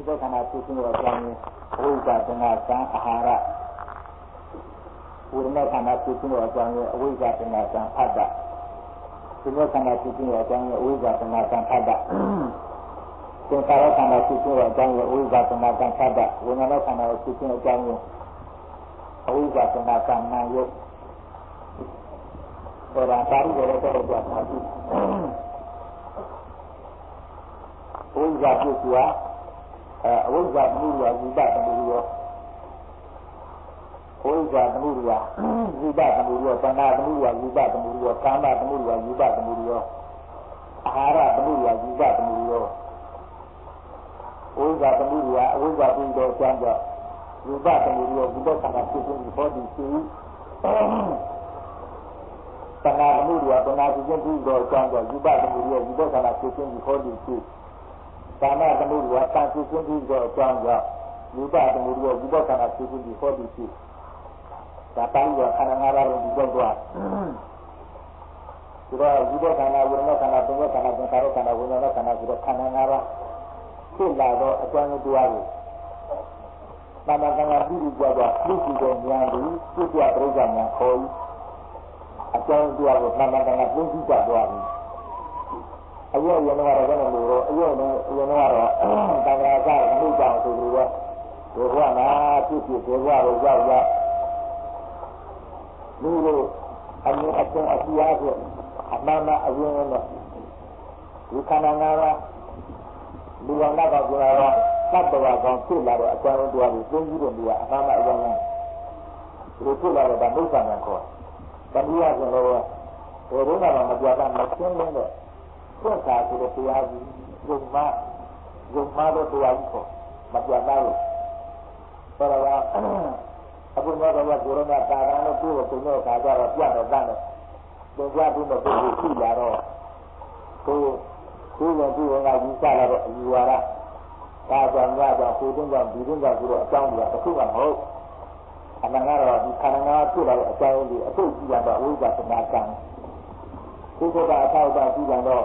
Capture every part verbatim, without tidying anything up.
ဘခန္ဓာသိခြင်းရောကြောင်းဝိဇ္ဇာတဏှာကံအာဟာရဝိရဏခန္ဓာသိခြင်းရောကြောင်းအဝိဇ္ဇာတဏှာကံဖတ်တာဒီဘခန္ဓာသိခြင်းရောကြောင်းအဝိဇ္ဇာတဏှာကံဖတ်တာသင်္ခါရခန္ဓာသိခြင်းရောကြောင်းအဝိဇ္ဇာတဏှာကံဖတ်တာဝိညာဉ်ခန္ဓာသိခြင်းရောကြောင်းအဝိဇ္ဇာတဏှာကံနာယုဟောတာပါဠိတော်တော်တော်ကြာပါပြီဝိဇ္ဇာပြုစုဟာအဝိဇ္ဇာမှုရဝိပဿနာရောဝိဇ္ဇာမှုရဝိပဿနာရောတဏှာမှုရဝိပဿနာရောကာမမှုရဝိပဿနာရောအာဟာရမှုရဝိပဿနာရောဝိဇ္ဇာမှုရအဝိဇ္ဇာပြုတော်ကျမ်းကြောင့်ဝိပဿနာရောဝိပဿနာဖြစ်ခြင်းဟောဒီရှိတဏှာမှုရတဏှာဖြစ်ခြင်းပြုတော်ကျမ်းကြောင့်ဝိပဿနာရောဝိပဿနာဖြစ်ခြင်းဟောဒီရှိကာမတမှုတွေကတာဖြစ်ခြင်းပြီးတော့အကြောင်းကြောင့်ဝိပဿနာတွေဝိပဿနာဖြစ်ခြင်းပြီးဟောဒီရှိဒါတိုင်းကခန္ဓာငါးပါးကိုဒီတော့တော့ဒီတော့ဝိပဿနာဝိညာဉ်ခန္ဓာပညာခန္ဓာသင်္ခါရခန္ဓာဝိညာဉ်ခန္ဓာဆိုတော့ခန္ဓာငါးပါးဖြစ်လာတော့အကြောင်းတရားကိုမမကံကပြီးပြီးကြတော့ပြုစုတဲ့ဉာဏ်ကိုပြည့်ပြည့်ပြိဿဉာဏ်ခေါ်အကြောင်းတရားကိုမမကံကပြည့်စုံကြသွားပြီအယုံရနေရတော့လည်းလို့အယုံနဲ့ရနေရတော့တန်ခါးစားမှုကြောင့်ဆိုပြီးတော့ဒီဘဝမှာဖြစ်ဖြစ်ဒီဘဝကိုရောက်ရောက်လူလိုအမြင်အကျဉ်းအပြားဆိုအမှန်မှအရင်နဲ့ဒီခန္ဓာငါးပါးလူတော်နောက်ကပြောတာကသတ္တဝါကောင်ဖြစ်လာတဲ့အကြောင်းတရားကိုသိပြီးတော့ဒီကအမှန်မှအရင်နဲ့ဒီဖြစ်လာတဲ့ဗုဒ္ဓဘာသာခေါ်တတိယဆိုတော့ဘယ်တော့မှမပြောတာမရှင်းလို့တဲ့သစ္စာဆိုတဲ့တရားကြီးယုံမှယုံမှတော့တရားကြီးကိုမပြတ်သားဘူးဆိုတော့အခုတော့ကကိုရိုနာတာတာလို့ပြောလို့ပြောခါကြတော့ပြတ်တော့တန်းတယ်သင်္ကြန်ပြီးတော့ကိုယ်ရှိလာတော့ကိုယ်ကိုယ်ကဒီကယူဆလာတော့အယူဝါဒဒါကြောင့်ညကြောင့်ကိုယ်တင်းကြောင့်ဒီတင်းကြောင့်ဆိုတော့အကြောင်းတွေကတစ်ခုမှမဟုတ်အမှန်ကတော့ဒီခန္ဓာငါးဖြစ်လာတဲ့အကြောင်းကြီးအထုတ်ကြည့်ရတော့ဝိဇ္ဇာသနာကံဒီကကအထောက်အပံ့ကြည့်ကြတော့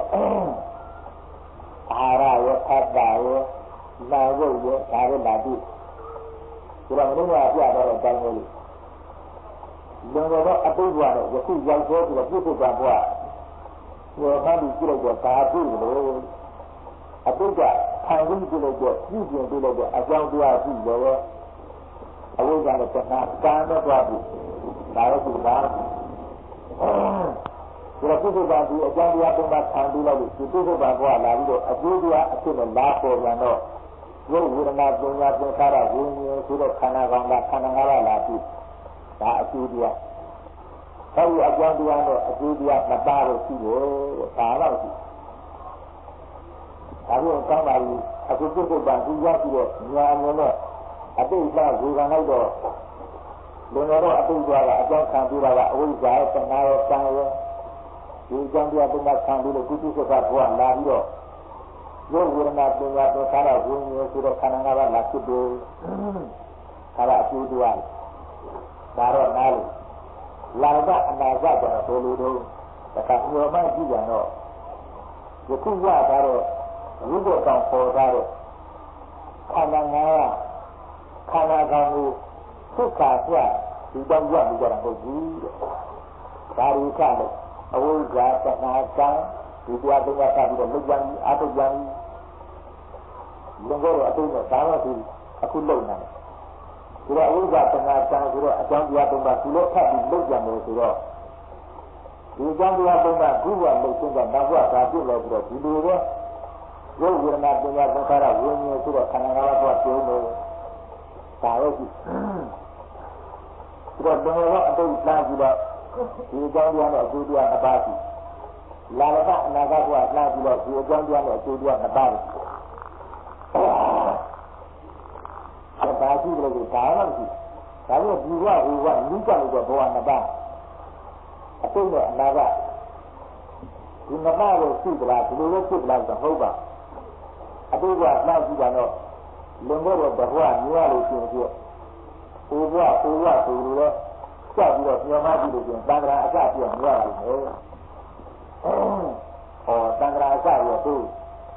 အာဟာရရောအတ္တရောနာယုတ်ရောဒါလည်းလာပြီဒီတော့မင်းကပြတော့တဲ့အတိုင်းလေးလုံတော့အပိဓာတော့ယခုရောက်သေးပြီးတော့ပြည့်စုံတာဘွားရောဖန်ပြီးကြည့်လိုက်တော့ဒါပြီလို့အပိဓာခံပြီးကြည့်လိုက်တော့ပြုပြင်ကြည့်လိုက်တော့အကြောင်းတရားကြည့်ရောအဝိဇ္ဇာနဲ့တဏှာကံတော့သွားပြီဒါတော့ဒီပါဒီလိုပုဂ္ဂိုလ်ကဒီအကြောင်းတရားပုံမှန်ခံပြီးလိုက်လို့ဒီပုဂ္ဂိုလ်ကဘဝလာပြီးတော့အကျိုးတရားအဖြစ်နဲ့လာပေါ်ပြန်တော့ရုပ်ဝေဒနာပညာသင်္ခါရဝိညာဉ်ဆိုတော့ခန္ဓာကောင်ကခန္ဓာငါးပါးလာပြီးဒါအကျိုးတရားအဲဒီအကြောင်းတရားတော့အကျိုးတရားနှစ်ပါးလို့ရှိတယ်ဒါတော့ရှိဒါမျိုးကောင်းပါပြီအခုပုဂ္ဂိုလ်ကဒီရောက်ပြီးတော့ညာအမြင်နဲ့အတိတ်ကဇေကံလိုက်တော့လုံတော့အတိတ်ကအကြောင်းခံပြီးတာကအဝိဇ္ဇာတဏှာရောကံရောဒီကြောင့်တရားပုံမှန်ခံပြီးလို့ကုသစကားဘဝလာပြီးတော့ရုပ်ဝေဒနာပညာသင်္ခါရဝိညာဉ်ဆိုတော့ခန္ဓာငါးပါးလာဖြစ်တယ်။ဒါကအကျိုးတရားဒါတော့နားလို့လာကအနာဂတ်ကတော့ဘယ်လိုတော့တခါညော်မှကြည့်ကြတော့ယခုရတာတော့ဝိပဿနာပေါ်တာတော့ခန္ဓာငါးပါးခန္ဓာကောင်ကိုသုခာပြဒီတော့ရပြီးကြတာဟုတ်ဘူး။ဒါရီကလည်းအဝိဇ္ဇာတဏှာကံဒီတရားသုံးပါးကပြီးတော့လုံကြံအတုကြံလုံတော့အတုနဲ့ဒါတော့ဒီအခုလုံနေတယ်ဒီတော့အဝိဇ္ဇာတဏှာကံဆိုတော့အကြောင်းတရားသုံးပါးဒီလိုထပ်ပြီးလုံကြံတယ်ဆိုတော့ဒီအကြောင်းတရားသုံးပါးခုကလုံချင်းကနောက်ဘဝသာပြည့်လို့ပြီးတော့ဒီလိုပဲရုပ်ဝေဒနာပညာသင်္ခါရဝိညာဉ်ဆိုတော့ခန္ဓာငါးပါးတော့ကျုံလို့ဒါရောကြည့်ဒီတော့ဘယ်လိုအတုလာပြီးတော့ဒီအကြောင်းတရားနဲ့အကျိုးတရားနှစ်ပါးရှိလာလကအနာဂတ်ဘဝလာပြီးတော့ဒီအကြောင်းတရားနဲ့အကျိုးတရားနှစ်ပါးရှိအဲဒါရှိတယ်လို့ဒါတော့ရှိဒါကြောင့်ဒီဘဝဟိုဘဝနိစ္စလို့တော့ဘဝနှစ်ပါးအတိတ်နဲ့အနာဂတ်ဒီနှစ်ပါးကိုရှိကြလားဒီလိုလိုဖြစ်လားဆိုတော့ဟုတ်ပါအတိတ်ကလာကြည့်တာတော့လွန်ခဲ့တဲ့ဘဝမြင်ရလို့ရှိရင်ဒီဟိုဘဝဟိုဘဝဆိုလိုလဲကြောက်ပြီးတော့ညမကြည့်လို့ကျင်သံဃာအစပြည့်မရဘူးလေ။ဟောသံဃာအစရောသူဒီအဝိ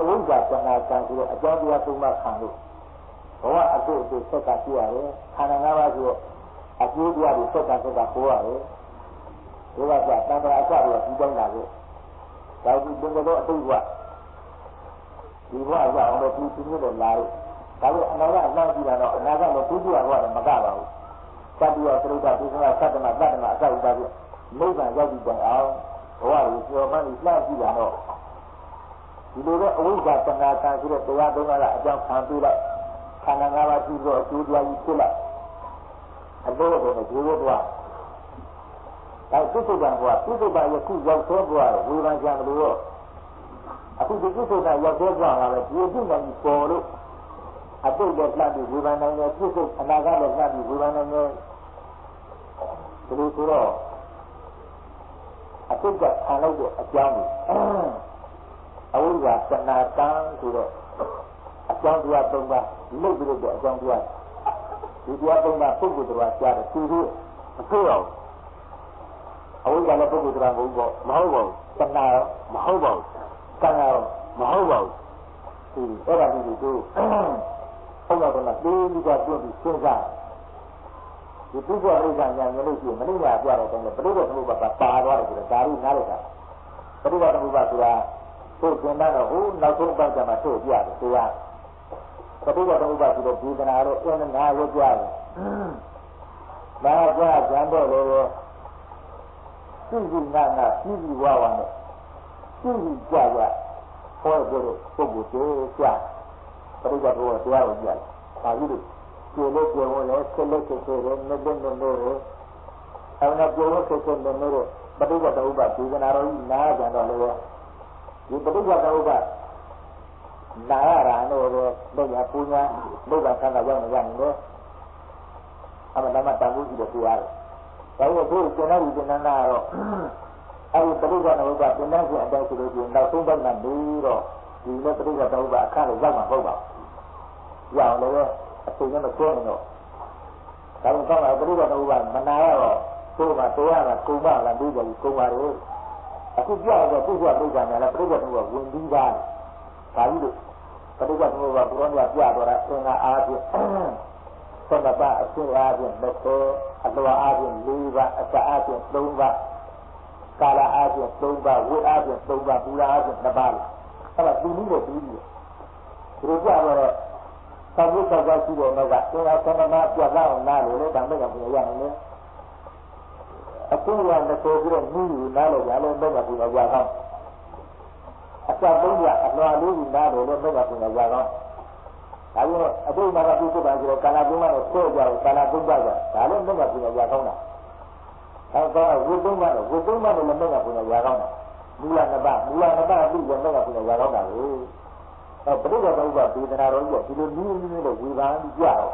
ဝိဇ္ဇာတဏှာကံဆိုတဲ့အကြောင်းတရားသုံးပါးခံလို့ဘဝအတုအတုဆက်ကရှိရတယ်ခန္ဓာ၅ပါးဆိုအကျိုးတရားတွေဆက်ကဆက်ကပေါ်ရတယ်ဒီကကတဏှာအစတွေပြီးတိုင်းလာလို့ဒါကြည့်တင်တော့အတုကဒီဘဝရအောင်လို့ဒီသူမျိုးတွေလာလို့ဒါလို့အနာကအနှောင့်ကြည့်တာတော့အနာကလည်းသူ့တရားဘဝနဲ့မကပါဘူးတတိယသရုပ်ကဒုက္ခသတ္တမတတ္တမအစဥဒ္ဒါပြနိဗ္ဗာန်ရောက်ပြီးတိုင်အောင်ဘဝကိုကျော်မှန်းပြီးလှမ်းကြည့်တာတော့ဒီလိုပဲအဝိဇ္ဇာတဏှာကံဆိုတဲ့တရားသုံးပါးကအကြောင်းခံပြီးလိုက်ခန္ဓာ၅ပါးကြည့်လို့အကျိုးတရားကြီးဖြစ်လိုက်အလို့တော့ဒီလိုတော့ဒါသုတ္တံဘဝသုတ္တံယခုရောက်သောဘဝဝေဘာကြံလို့ရောအခုဒီသုတ္တံရောက်သောဘဝကလည်းဒီအကျိုးနဲ့ပေါ်လို့အတိတ်လည်းလှမ်းပြီးဝေဘာနိုင်တယ်ပြည့်စုံအနာဂတ်လည်းလှမ်းပြီးဝေဘာနိုင်တယ်ဒီလိုဆိုတော့အတိတ်ကခံလိုက်တဲ့အကြောင်းကိုအဝိဇ္ဇာတဏှာတံဆိုတော့အကြောင်းတရားသုံးပါးလုတ်ပြီးတော့အကြောင်းတရားဒီတရားသုံးပါးပုဂ္ဂိုလ်တော်ကြားတယ်သူတို့မဆိုးအောင်အဝိဇ္ဇာလည်းပုဂ္ဂိုလ်တော်မဟုတ်ပေါ့မဟုတ်ပါဘူးတဏှာမဟုတ်ပါဘူးကံရောမဟုတ်ပါဘူးဒီအဲ့ဒါဒီတို့ဘုရားကလည်းဒီလိုကတွန်းပြီးစဉ်းစားဒီပုဂ္ဂိုလ်အိဋ္ဌာညာမျိုးလို့ရှိရင်မနိညာပြတော့တယ်ပရိဒေသမုပ္ပါဒပါသွားတယ်ဆိုတော့ဒါလို့နားလိုက်တာပရိဒေသမုပ္ပါဒဆိုတာသို့ကျင်တော့ဟိုနောက်ဆုံးပတ်ကြမှာသို့ပြတယ်တရားပရိဒေသမုပ္ပါဒဆိုတော့ဒီကနာတော့အင်းနာရွတ်ကြတယ်မာကြကြံတော့လေစိတ်ကြီးနာနာကြီးကြီးဝါဝါနဲ့စိတ်ကြီးကြကြဟောကြတော့ပုဂ္ဂိုလ်တွေကြားပရိဒေဘောတရားကိုကြားပါပြီလို့ကျေလို့ကျေဝင်လဲဆက်လက်ဆက်ဆက်ရဲနေတယ်နေနေရဲအဲ့ဒါကျေလို့ဆက်ဆက်နေနေရဲပရိဒေဥပဒေကနာတော်ကြီးနားကြတော့လေဒီပရိဒေဥပနာရတာလို့တော့ရပူညာဘုရားဆန္ဒရောက်နေရနေတယ်အမှန်တမ်းတန်ဖိုးကြည့်လို့ပြောရတယ်ဒါပေမဲ့ဒီကျွန်တော်ဒီနန္နာတော့အဲ့ဒီပရိဒေဥပဒေပြန်ပြန်အတိုင်းဆိုလို့ရှိရင်နောက်ဆုံးပိုင်းမှာပြီးတော့ဒီလိုပရိဒေဥပဒေအခါလည်းရောက်မှာဟုတ်ပါဘူးရအောင်လည်းအချိန်နဲ့မဆွဲနေတော့ဒါကြောင့်ပရိဒေဥပဒေမနာရတော့သို့မှတရားကကုံပါလားပြီးတယ်ကုံပါလေအခုပြောရတော့ပုဂ္ဂိုလ်ပြိဿာများလားပရိဒေဥပဒေဝင်ပြီးသားဒါကြီးလို့ပရိဒေဥပဒေဘုရားပြပြတော့တာအင်္ဂါအားဖြင့်သတ္တပအရှင်အားဖြင့်တစ်ခုအတ္တဝအားဖြင့်၄ပါးအတ္တအားဖြင့်၃ပါးကာလအားဖြင့်၃ပါးဝိအားဖြင့်၃ပါးပူရာအားဖြင့်၂ပါးအဲ့ဒါသူနည်းနဲ့ပြီးပြီဒီလိုကြတော့သောက်ဖို့သောက်ကြရှိတဲ့နောက်ကသင်္ဃာသမဏပြတ်လာအောင်နားလို့လေဒါမဲ့ကပြန်ရနိုင်တယ်အခုကလည်းဆိုပြီးတော့မိယူနားလို့ရလဲတော့ကပြန်ရအောင်အစသုံးရအလွာလေးယူနားလို့လည်းတော့ကပြန်ရအောင်ဒါကြောင့်အတိတ်မှာပြုစုတာဆိုတော့ကာလသုံးပါးနဲ့ဆွဲကြတယ်ကာလသုံးပါးကဒါလည်းတော့ကပြန်ရအောင်တာအဲတော့ဝိသုံးပါးတော့ဝိသုံးပါးနဲ့လည်းတော့ကပြန်ရအောင်တာမူလနှစ်ပါးမူလနှစ်ပါးပြီးတော့တော့ကပြန်ရအောင်တာလေအဲပရိဒေသမုပ္ပါဒေသနာတော်ကြီးကဒီလိုနည်းနည်းနဲ့ဝေဘာပြီးကြတော့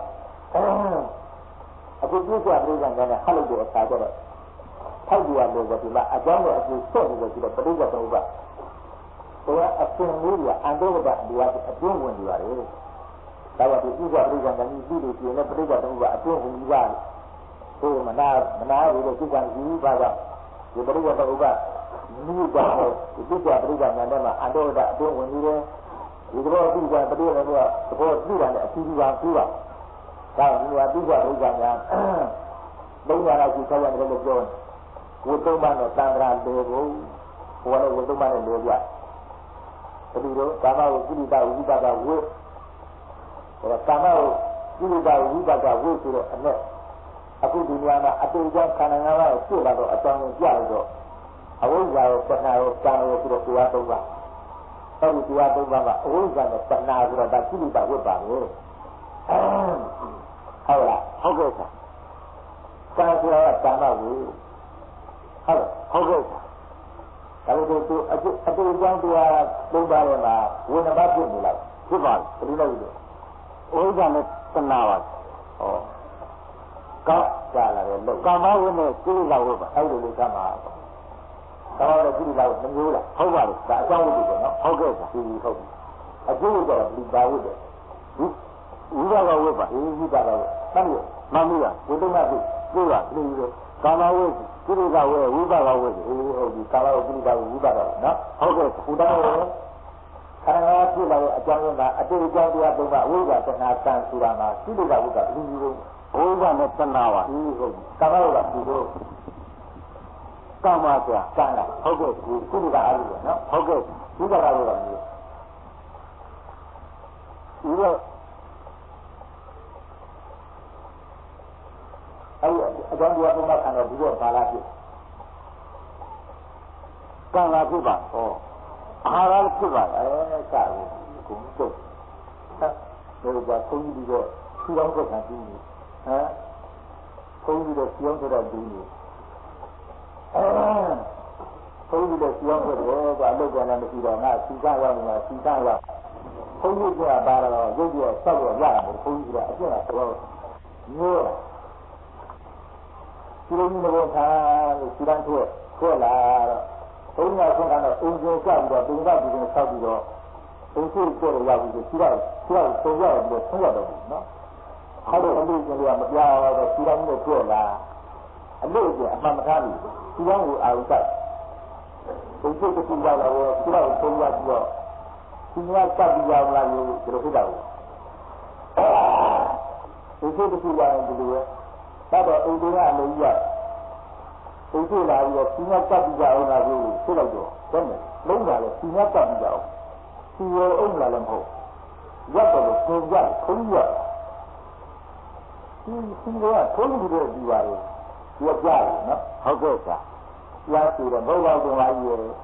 အခုပြည့်စုံပြိဿံကလည်းဟလိုက်တဲ့အခါကျတော့ထောက်ပြရလို့ဒီမှာအကြောင်းနဲ့အကျိုးဆက်နေလို့ဒီတော့ပရိဒေသမုပ္ပါတော့အရှင်လေးကအန္တဝတ္တဒီဟာအကျိုးဝင်နေပါလေဒါကြောင့်ဒီပြည့်စုံပြိဿံကလည်းပြီးလို့ရှိရင်လည်းပရိဒေသမုပ္ပါအကျိုးဝင်ပြီးပါတယ်ဟိုမနာမနာရလို့စိတ်ကကြီးပါတော့ဒီပရိဒေသမုပ္ပါမိတော့ဒီပြည့်စုံပြိဿံကလည်းမှာအန္တဝတ္တအကျိုးဝင်နေတယ်ဒီတော့ဒီကတည်းကလည်းတော့ဘောပြတာနဲ့အထူးကြီးပါပြီးပါဒါကဒီကပြီးကြဒုက္ခများလုံးဝတော့ဒီဆောက်ရတယ်လို့ပြောတယ်ဝိသုမနဲ့သံဃာလေကိုဟိုလည်းဝိသုမနဲ့လေပြဒီလိုကာမဝိကိတဝိပကဝိဟိုကာမဝိကိတဝိပကဝိဆိုတော့အနဲ့အခုဒီနေရာမှာအတူတူခန္ဓာငါးပါးကိုပြလာတော့အကြောင်းကိုပြလိုက်တော့အဝိဇ္ဇာရောပဏ္ဏရောကံရောဆိုတော့တရားသုံးပါအဲ့ဒီတရားသုံးပါးကအဝိဇ္ဇာနဲ့တဏှာဆိုတော့ဒါကိလေသာဝိပါပဲဟုတ်လားဟုတ်ကဲ့ဆရာကံဆိုတာကကာမဝိဟုတ်ဟုတ်ကဲ့ဒါလို့သူအတူအတူကြောင့်တရားသုံးပါးထဲမှာဝိနမဖြစ်နေလိုက်ဖြစ်ပါဘူးဒီလိုလို့ဝိဇ္ဇာနဲ့တဏှာပါဟောကောက်ကြလာတယ်လို့ကာမဝိနဲ့ကိလေသာဝိပါအဲ့လိုလို့ကမှာကောင်းတဲ့ကိလေသာကိုမမျိုးလားဟုတ်ပါဘူးဒါအကြောင်းဝိတ္တနော်ဟုတ်ကဲ့ပါဒီဟုတ်ပြီအကျိုးဝိတ္တကဒီပါဝိတ္တဝိပါကဝိပါဒီဝိပါကဝိတမ်းရမမူလားဝိတ္တမပြီကိုယ်ကဒီလိုကာမဝိကိလေသာဝိဝိပါကဝိအေးဟုတ်ပြီကာမဝိကိလေသာဝိပါကနော်ဟုတ်ကဲ့ဘုရားရောခခန္ဓာငါးဖြစ်လာတဲ့အကြောင်းရင်းကအတိတ်အကြောင်းတရားသုံးပါအဝိဇ္ဇာတဏှာကံဆိုတာမှာကိလေသာဥစ္စာဘယ်လိုမျိုးအဝိဇ္ဇာနဲ့တဏှာပါဒီဟုတ်ကာမဝိဇ္ဇာဒီလိုကာမဆိုတာကံလားဟုတ်ကဲ့ဒီကိလေသာအားလို့နော်ဟုတ်ကဲ့ဒီကရာလို့မျိုးဒီတော့အဲ့အကြောင်းတရားသုံးပါခံတော့ဒီတော့ဘာလာဖြစ်ကံလာဖြစ်ပါဟောအာဟာရဖြစ်ပါအဲကဲကိုကုန်းတော့ဒါကဘုန်းကြီးတို့ထူအောင်ဆက်ခံပြီးဟမ်ဘုန်းကြီးတို့ပြောင်းတော့ပြီးနေအဲဘုန်းကြီးတို့ပြောင်းတော့ကအလုပ်ကလည်းမရှိတော့ငါစီကရောက်နေတာစီကရောက်ဘုန်းကြီးကပါတော့ရုပ်ရဆောက်ရရတာဘုန်းကြီးကအကျင့်ကတော့မျိုးဒီလိုမျိုးတော့ခါလို့စီတန်းထွက်ထွက်လာတော့ဘုန်းကြီးကဆုံးကတော့အုံကျကြောက်ပြီးတော့တုံကပြီးတော့ဆောက်ပြီးတော့အုံရှိကိုရရောက်ပြီးတော့စီတော့စီတော့ပုံရောက်ပြီးတော့ဆုံးရတော့နော်အဲ့တော့အလို့ကျတော့မပြောင်းတော့စီတန်းနဲ့ထွက်လာအလို့ကျအမှန်မထားဘူးစီတန်းကိုအာရုံစိုက်အုံရှိတစ်ခုရောက်လာတော့စီတော့ပုံရောက်ပြီးတော့ဒီကစပ်ပြီးရောက်လာလို့ဒီလိုဖြစ်တာကိုအုံရှိတစ်ခုရောက်ရင်ဒီလိုပဲတော့အုံတွေကအလုံးကြီးသိသိလာပြီးတော့စီမကပ်ပြီးကြအောင်လားကိုဖြစ်လိုက်တော့တော့မယ်လုံးလာလဲစီမကပ်ပြီးကြအောင်စီရောအုံလာလည်းမဟုတ်ရက်တော့ကိုကြုံကြခုံးရဒီစီရောထုံးပြီးတော့ဒီပါလေဒီကြရတယ်နော်ဟုတ်ကဲ့ပါကြားစီတော့ဘုရားတော်လာကြီးရဲ့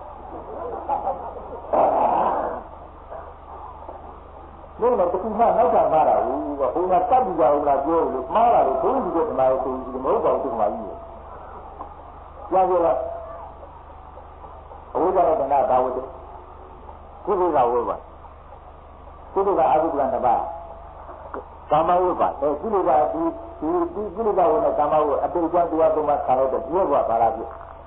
လုံးတော့တခုမှနောက်ကမှားတာဘူးကဘုရားကပ်ပြီးကြအောင်လားပြောလို့မှားတာလို့ထုံးပြီးတော့ဒီမှာဆိုပြီးမဟုတ်ပါဘူးဒီမှာကြီးကြားကြလားအဝိဇ္ဇာနဲ့တဏှာဘာဝတ္တကုသိုလ်ကဝိပါကုသိုလ်ကအကုသိုလ်ကတပါကာမဝိပါအဲကုသိုလ်ကဒီဒီဒီကုသိုလ်ကဝိနဲ့ကာမဝိအတိတ်ကတရားသုံးပါခါတော့တဲ့ဒီဘဝဘာလာပြည့်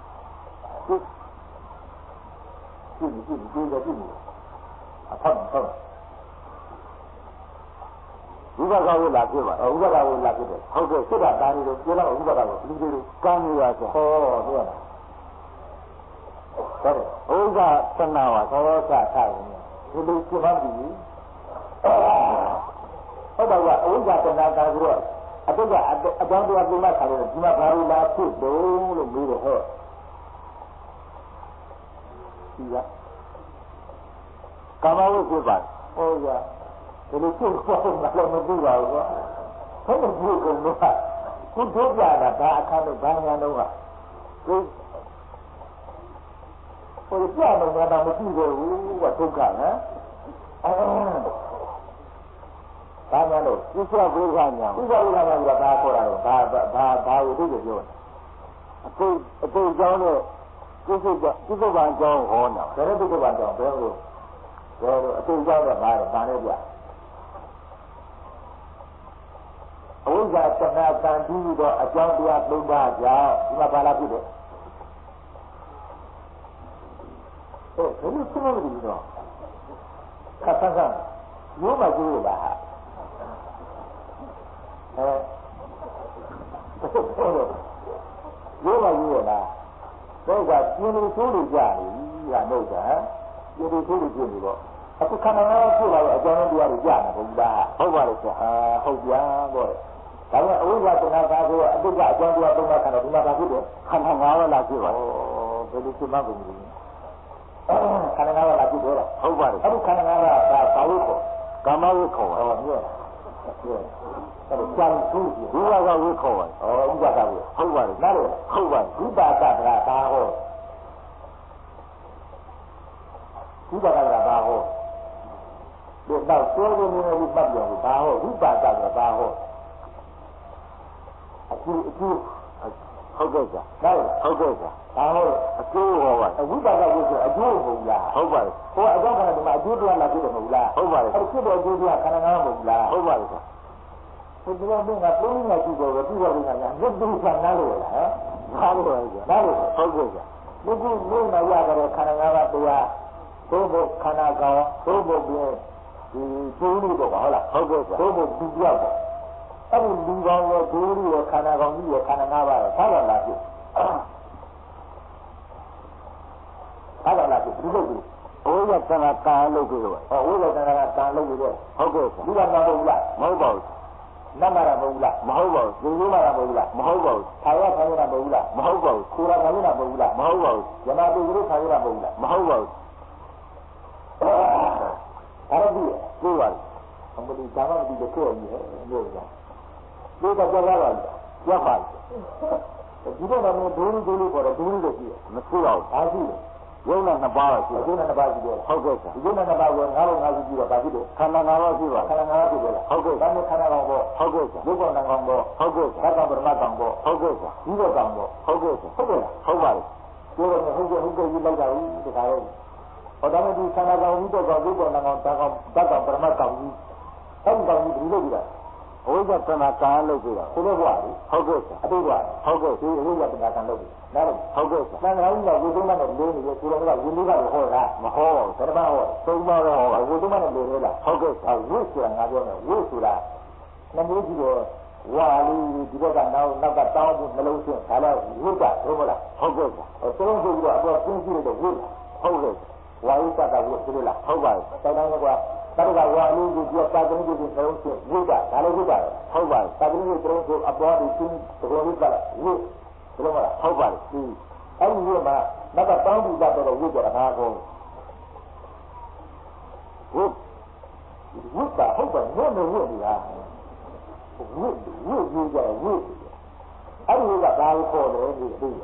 ကြည့်ကြည့်ကြည့်ကြည့်ကြည့်အဖောက်ဖောက်ဥပက္ခဝိလာပြည့်ပါဥပက္ခဝိလာပြည့်တယ်ဟုတ်ကဲ့စိတ်ဓာတ်တာနေလို့ပြောတော့ဥပက္ခဝိလူတွေလိုကမ်းနေရဆိုဟောပြောတာဟုတ်တယ်ဥစ္စာသနာဝါသောစာထားရင်ဒီလိုပြမပြီဟုတ်ပါဘူးအဝိဇ္ဇာတဏှာကဆိုတော့အတုကအကြောင်းတရားပြမခါလို့ဒီမှာဘာလို့လာဖြစ်တော့လို့မေးတော့ဟဲ့ဒီကကာမဝိဖြစ်ပါဟုတ်ကဲ့ဒီလိုဖြစ်သွားမှလည်းမသိပါဘူးကွာဘယ်လိုဖြစ်ကုန်လို့ကုသိုလ်ပြတာဒါအခါနဲ့ဘာညာတော့ကဒီဟိုပြတော့ကတော့မသိတော့ဘူးကဒုက္ခနော်အဲဘာညာလို့သစ္စာဘုရားညာသစ္စာဘုရားညာကဘာခေါ်တာလဲဘာဘာဘာကိုသိကြပြောအတိတ်အတိတ်ကြောင်းနဲ့သစ္စာသစ္စာဘာကြောင်းဟောတာဘယ်လိုသစ္စာဘာကြောင်းဘယ်လိုဘယ်လိုအတိတ်ကြောင်းကဘာလဲဘာလဲပြအဝိဇ္ဇာတဏှာကံပြီးတော့အကြောင်းတရားသုံးပါးကြောင့်ဒီမှာဘာလာဖြစ်လဲဟဲ့ဘယ်လိုသိမလို့ဒီတော့ခက်ခက်ခက်ရိုးမှကျိုးရပါဟာဟဲ့ရိုးမှကျိုးရလားတော့ကပြင်းလို့သိုးလို့ကြတယ်ကတော့ကပြင်းလို့သိုးလို့ပြင်းနေတော့အခုခန္ဓာငါးဖြစ်လာတဲ့အကြောင်းတရားတွေကြားနေဘူးလားဟုတ်ပါလို့ဆိုအာဟုတ်ပြန်တော့ဒါပေမဲ့အဝိဇ္ဇာတဏှာကဆိုအတုကအကြောင်းတရားသုံးပါးခန္ဓာဒီမှာဘာဖြစ်လဲခန္ဓာငါးပါးလာဖြစ်ပါဩဘယ်လိုဖြစ်မှကုန်လဲခန္ဓာငါးပါးလာဖြစ်တော့ဟုတ်ပါတယ်အခုခန္ဓာငါးပါးကဘာလို့ခေါ်ကာမဝိခေါ်ဟောပြောပြောအဲ့ဒါကြောင့်သူ့ဒီဝါကဝိခေါ်ပါဩဥပဒါဝိဟုတ်ပါတယ်နားလို့ဟုတ်ပါဥပါဒကရာဘာဟောဥပါဒကရာဘာဟောဒီတော့ပြောနေနေပြီးပတ်ပြောဘာဟောဥပါဒကရာဘာဟောအခုအခုဟုတ်ကဲ့ကြာဟုတ်ကဲ့ကြာဒါဟုတ်အကျိုးဟောပါဝိပါဒဝိဆိုအကျိုးမဟုတ်လားဟုတ်ပါတယ်ဟောအကြောင်းကလည်းဒီမှာအကျိုးတရားလာဖြစ်တယ်မဟုတ်လားဟုတ်ပါတယ်အဲ့ဖြစ်တဲ့အကျိုးတရားခန္ဓာငါးမဟုတ်လားဟုတ်ပါတယ်ကြာဒီလိုမျိုးကသုံးနေကြည့်တော့ပြီးတော့လည်းညာရုပ်တုကနားလို့လားဟမ်နားလို့ပါကြာနားလို့ဟုတ်ကဲ့ကြာဒီကုလုံးမရတဲ့ခန္ဓာငါးပါးတရားသို့မဟုတ်ခန္ဓာကောင်သို့မဟုတ်ဒီကျိုးလို့တော့ဟုတ်လားဟုတ်ကဲ့ကြာသို့မဟုတ်ဒီပြောက်အဲ့ဒီလူကောင်ရောဒိုးရောခန္ဓာကောင်ကြီးရောခန္ဓာငါးပါးရောသာလာဖြစ်သာလာဖြစ်ဒီလိုဒီအဝိဇ္ဇာတဏှာကံလုပ်ပြီးတော့ဟောဝိဇ္ဇာတဏှာကကံလုပ်ပြီးတော့ဟုတ်ကဲ့ဒီကမှာမဟုတ်လားမဟုတ်ပါဘူးနတ်မှာမဟုတ်လားမဟုတ်ပါဘူးဒီလိုမှာမဟုတ်လားမဟုတ်ပါဘူးခါရခါရမဟုတ်လားမဟုတ်ပါဘူးခူရာခါရမဟုတ်လားမဟုတ်ပါဘူးယမတုရုခါရမဟုတ်လားမဟုတ်ပါဘူးအဲ့ဒါပြီးပြီးပါပြီအမလီဒါမှမဒီလိုကိုကြီးဟဲ့လို့ကြာဒီကကြောက်ရပါလားရောက်ပါဒီတော့တော့ဒူးဒူးလေးပေါ်တော့ဒူးလေးကိုကြည့်ရမရှိပါဘူးအားရှိတယ်ရုပ်နဲ့နှစ်ပါးရှိတယ်ရုပ်နဲ့နှစ်ပါးရှိတယ်ဟုတ်ကဲ့ဆရာရုပ်နဲ့နှစ်ပါးကိုငါးလုံးငါးစုကြည့်တော့ဘာဖြစ်တယ်ခန္ဓာငါးပါးရှိပါခန္ဓာငါးပါးရှိတယ်လားဟုတ်ကဲ့ဒါနဲ့ခန္ဓာကောင်ပေါ့ဟုတ်ကဲ့ဆရာရုပ်ကောင်နာကောင်ပေါ့ဟုတ်ကဲ့ဆရာဘတ်ကောင်ပရမတ်ကောင်ပေါ့ဟုတ်ကဲ့ဆရာဒီတော့ကောင်ပေါ့ဟုတ်ကဲ့ဆရာဟုတ်ကဲ့လားဟုတ်ပါပြီပြောတော့ဟုတ်ကဲ့ဟုတ်ကဲ့ကြီးလိုက်တာဦးဒီခါတော့ဟောဒါမှဒီခန္ဓာကောင်ဒီတော့ကောင်ရုပ်ကောင်နာကောင်ဒါကောင်ဘတ်ကောင်ပရမတ်ကောင်ကြီးအဲ့ဒီကောင်ကြီးဒီလိုကြည့်တာအဝိဇ္ဇာတဏှာကံလုပ်ပြီးတော့ကိုလိုဘွားလေဟုတ်ကဲ့ဆရာအတူဘွားဟုတ်ကဲ့ဒီအဝိဇ္ဇာတဏှာကံလုပ်ပြီးနားလို့ဟုတ်ကဲ့ဆရာသံဃာကြီးကဝိသုမနဲ့လေးနေရကိုလိုကဝိနည်းကဟောတာမဟောပါဘူးဘယ်မှာဟောသုံးပါးတော့ဟောပါဝိသုမနဲ့လေးနေတာဟုတ်ကဲ့ဆရာဝိဆိုတာငါပြောမယ်ဝိဆိုတာနှမျိုးကြည့်တော့ဝါလေးဒီဘက်ကနောက်နောက်ကတောင်းဖို့နှလုံးသွင်းဒါလည်းဝိကဟုတ်မလားဟုတ်ကဲ့ဆရာဟောသုံးဖို့ပြီးတော့အပေါ်ကျင်းကြည့်လို့ဝိဟုတ်ကဲ့ဝါယိတတာဝိဆိုလားဟုတ်ပါပြီတောင်းတော့ကွာတရကဝါလေးကိုပြတာကလေးကိုနှလုံးသွင်းဝိကဒါလည်းဝိကဟုတ်ပါပြီတာကလေးကိုသုံးဖို့အပေါ်ဒီကျင်းသဘောဝိကလားဝိဘယ်လိုမလားဟုတ်ပါပြီအဲ့ဒီဝိမှာနောက်ကတောင်းပြီးတော့ဝိကြတာငါကောဝိဝိတာဟုတ်ပါညနေဝိဒီလားဝိဝိကြီးကြဝိအဲ့ဒီကဘာကိုခေါ်တယ်ဒီသိ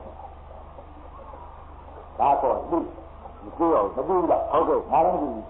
ဘာခေါ်ဒီမသိအောင်မသိဘူးလားဟုတ်ကဲ့ငါလည်းမသိဘူး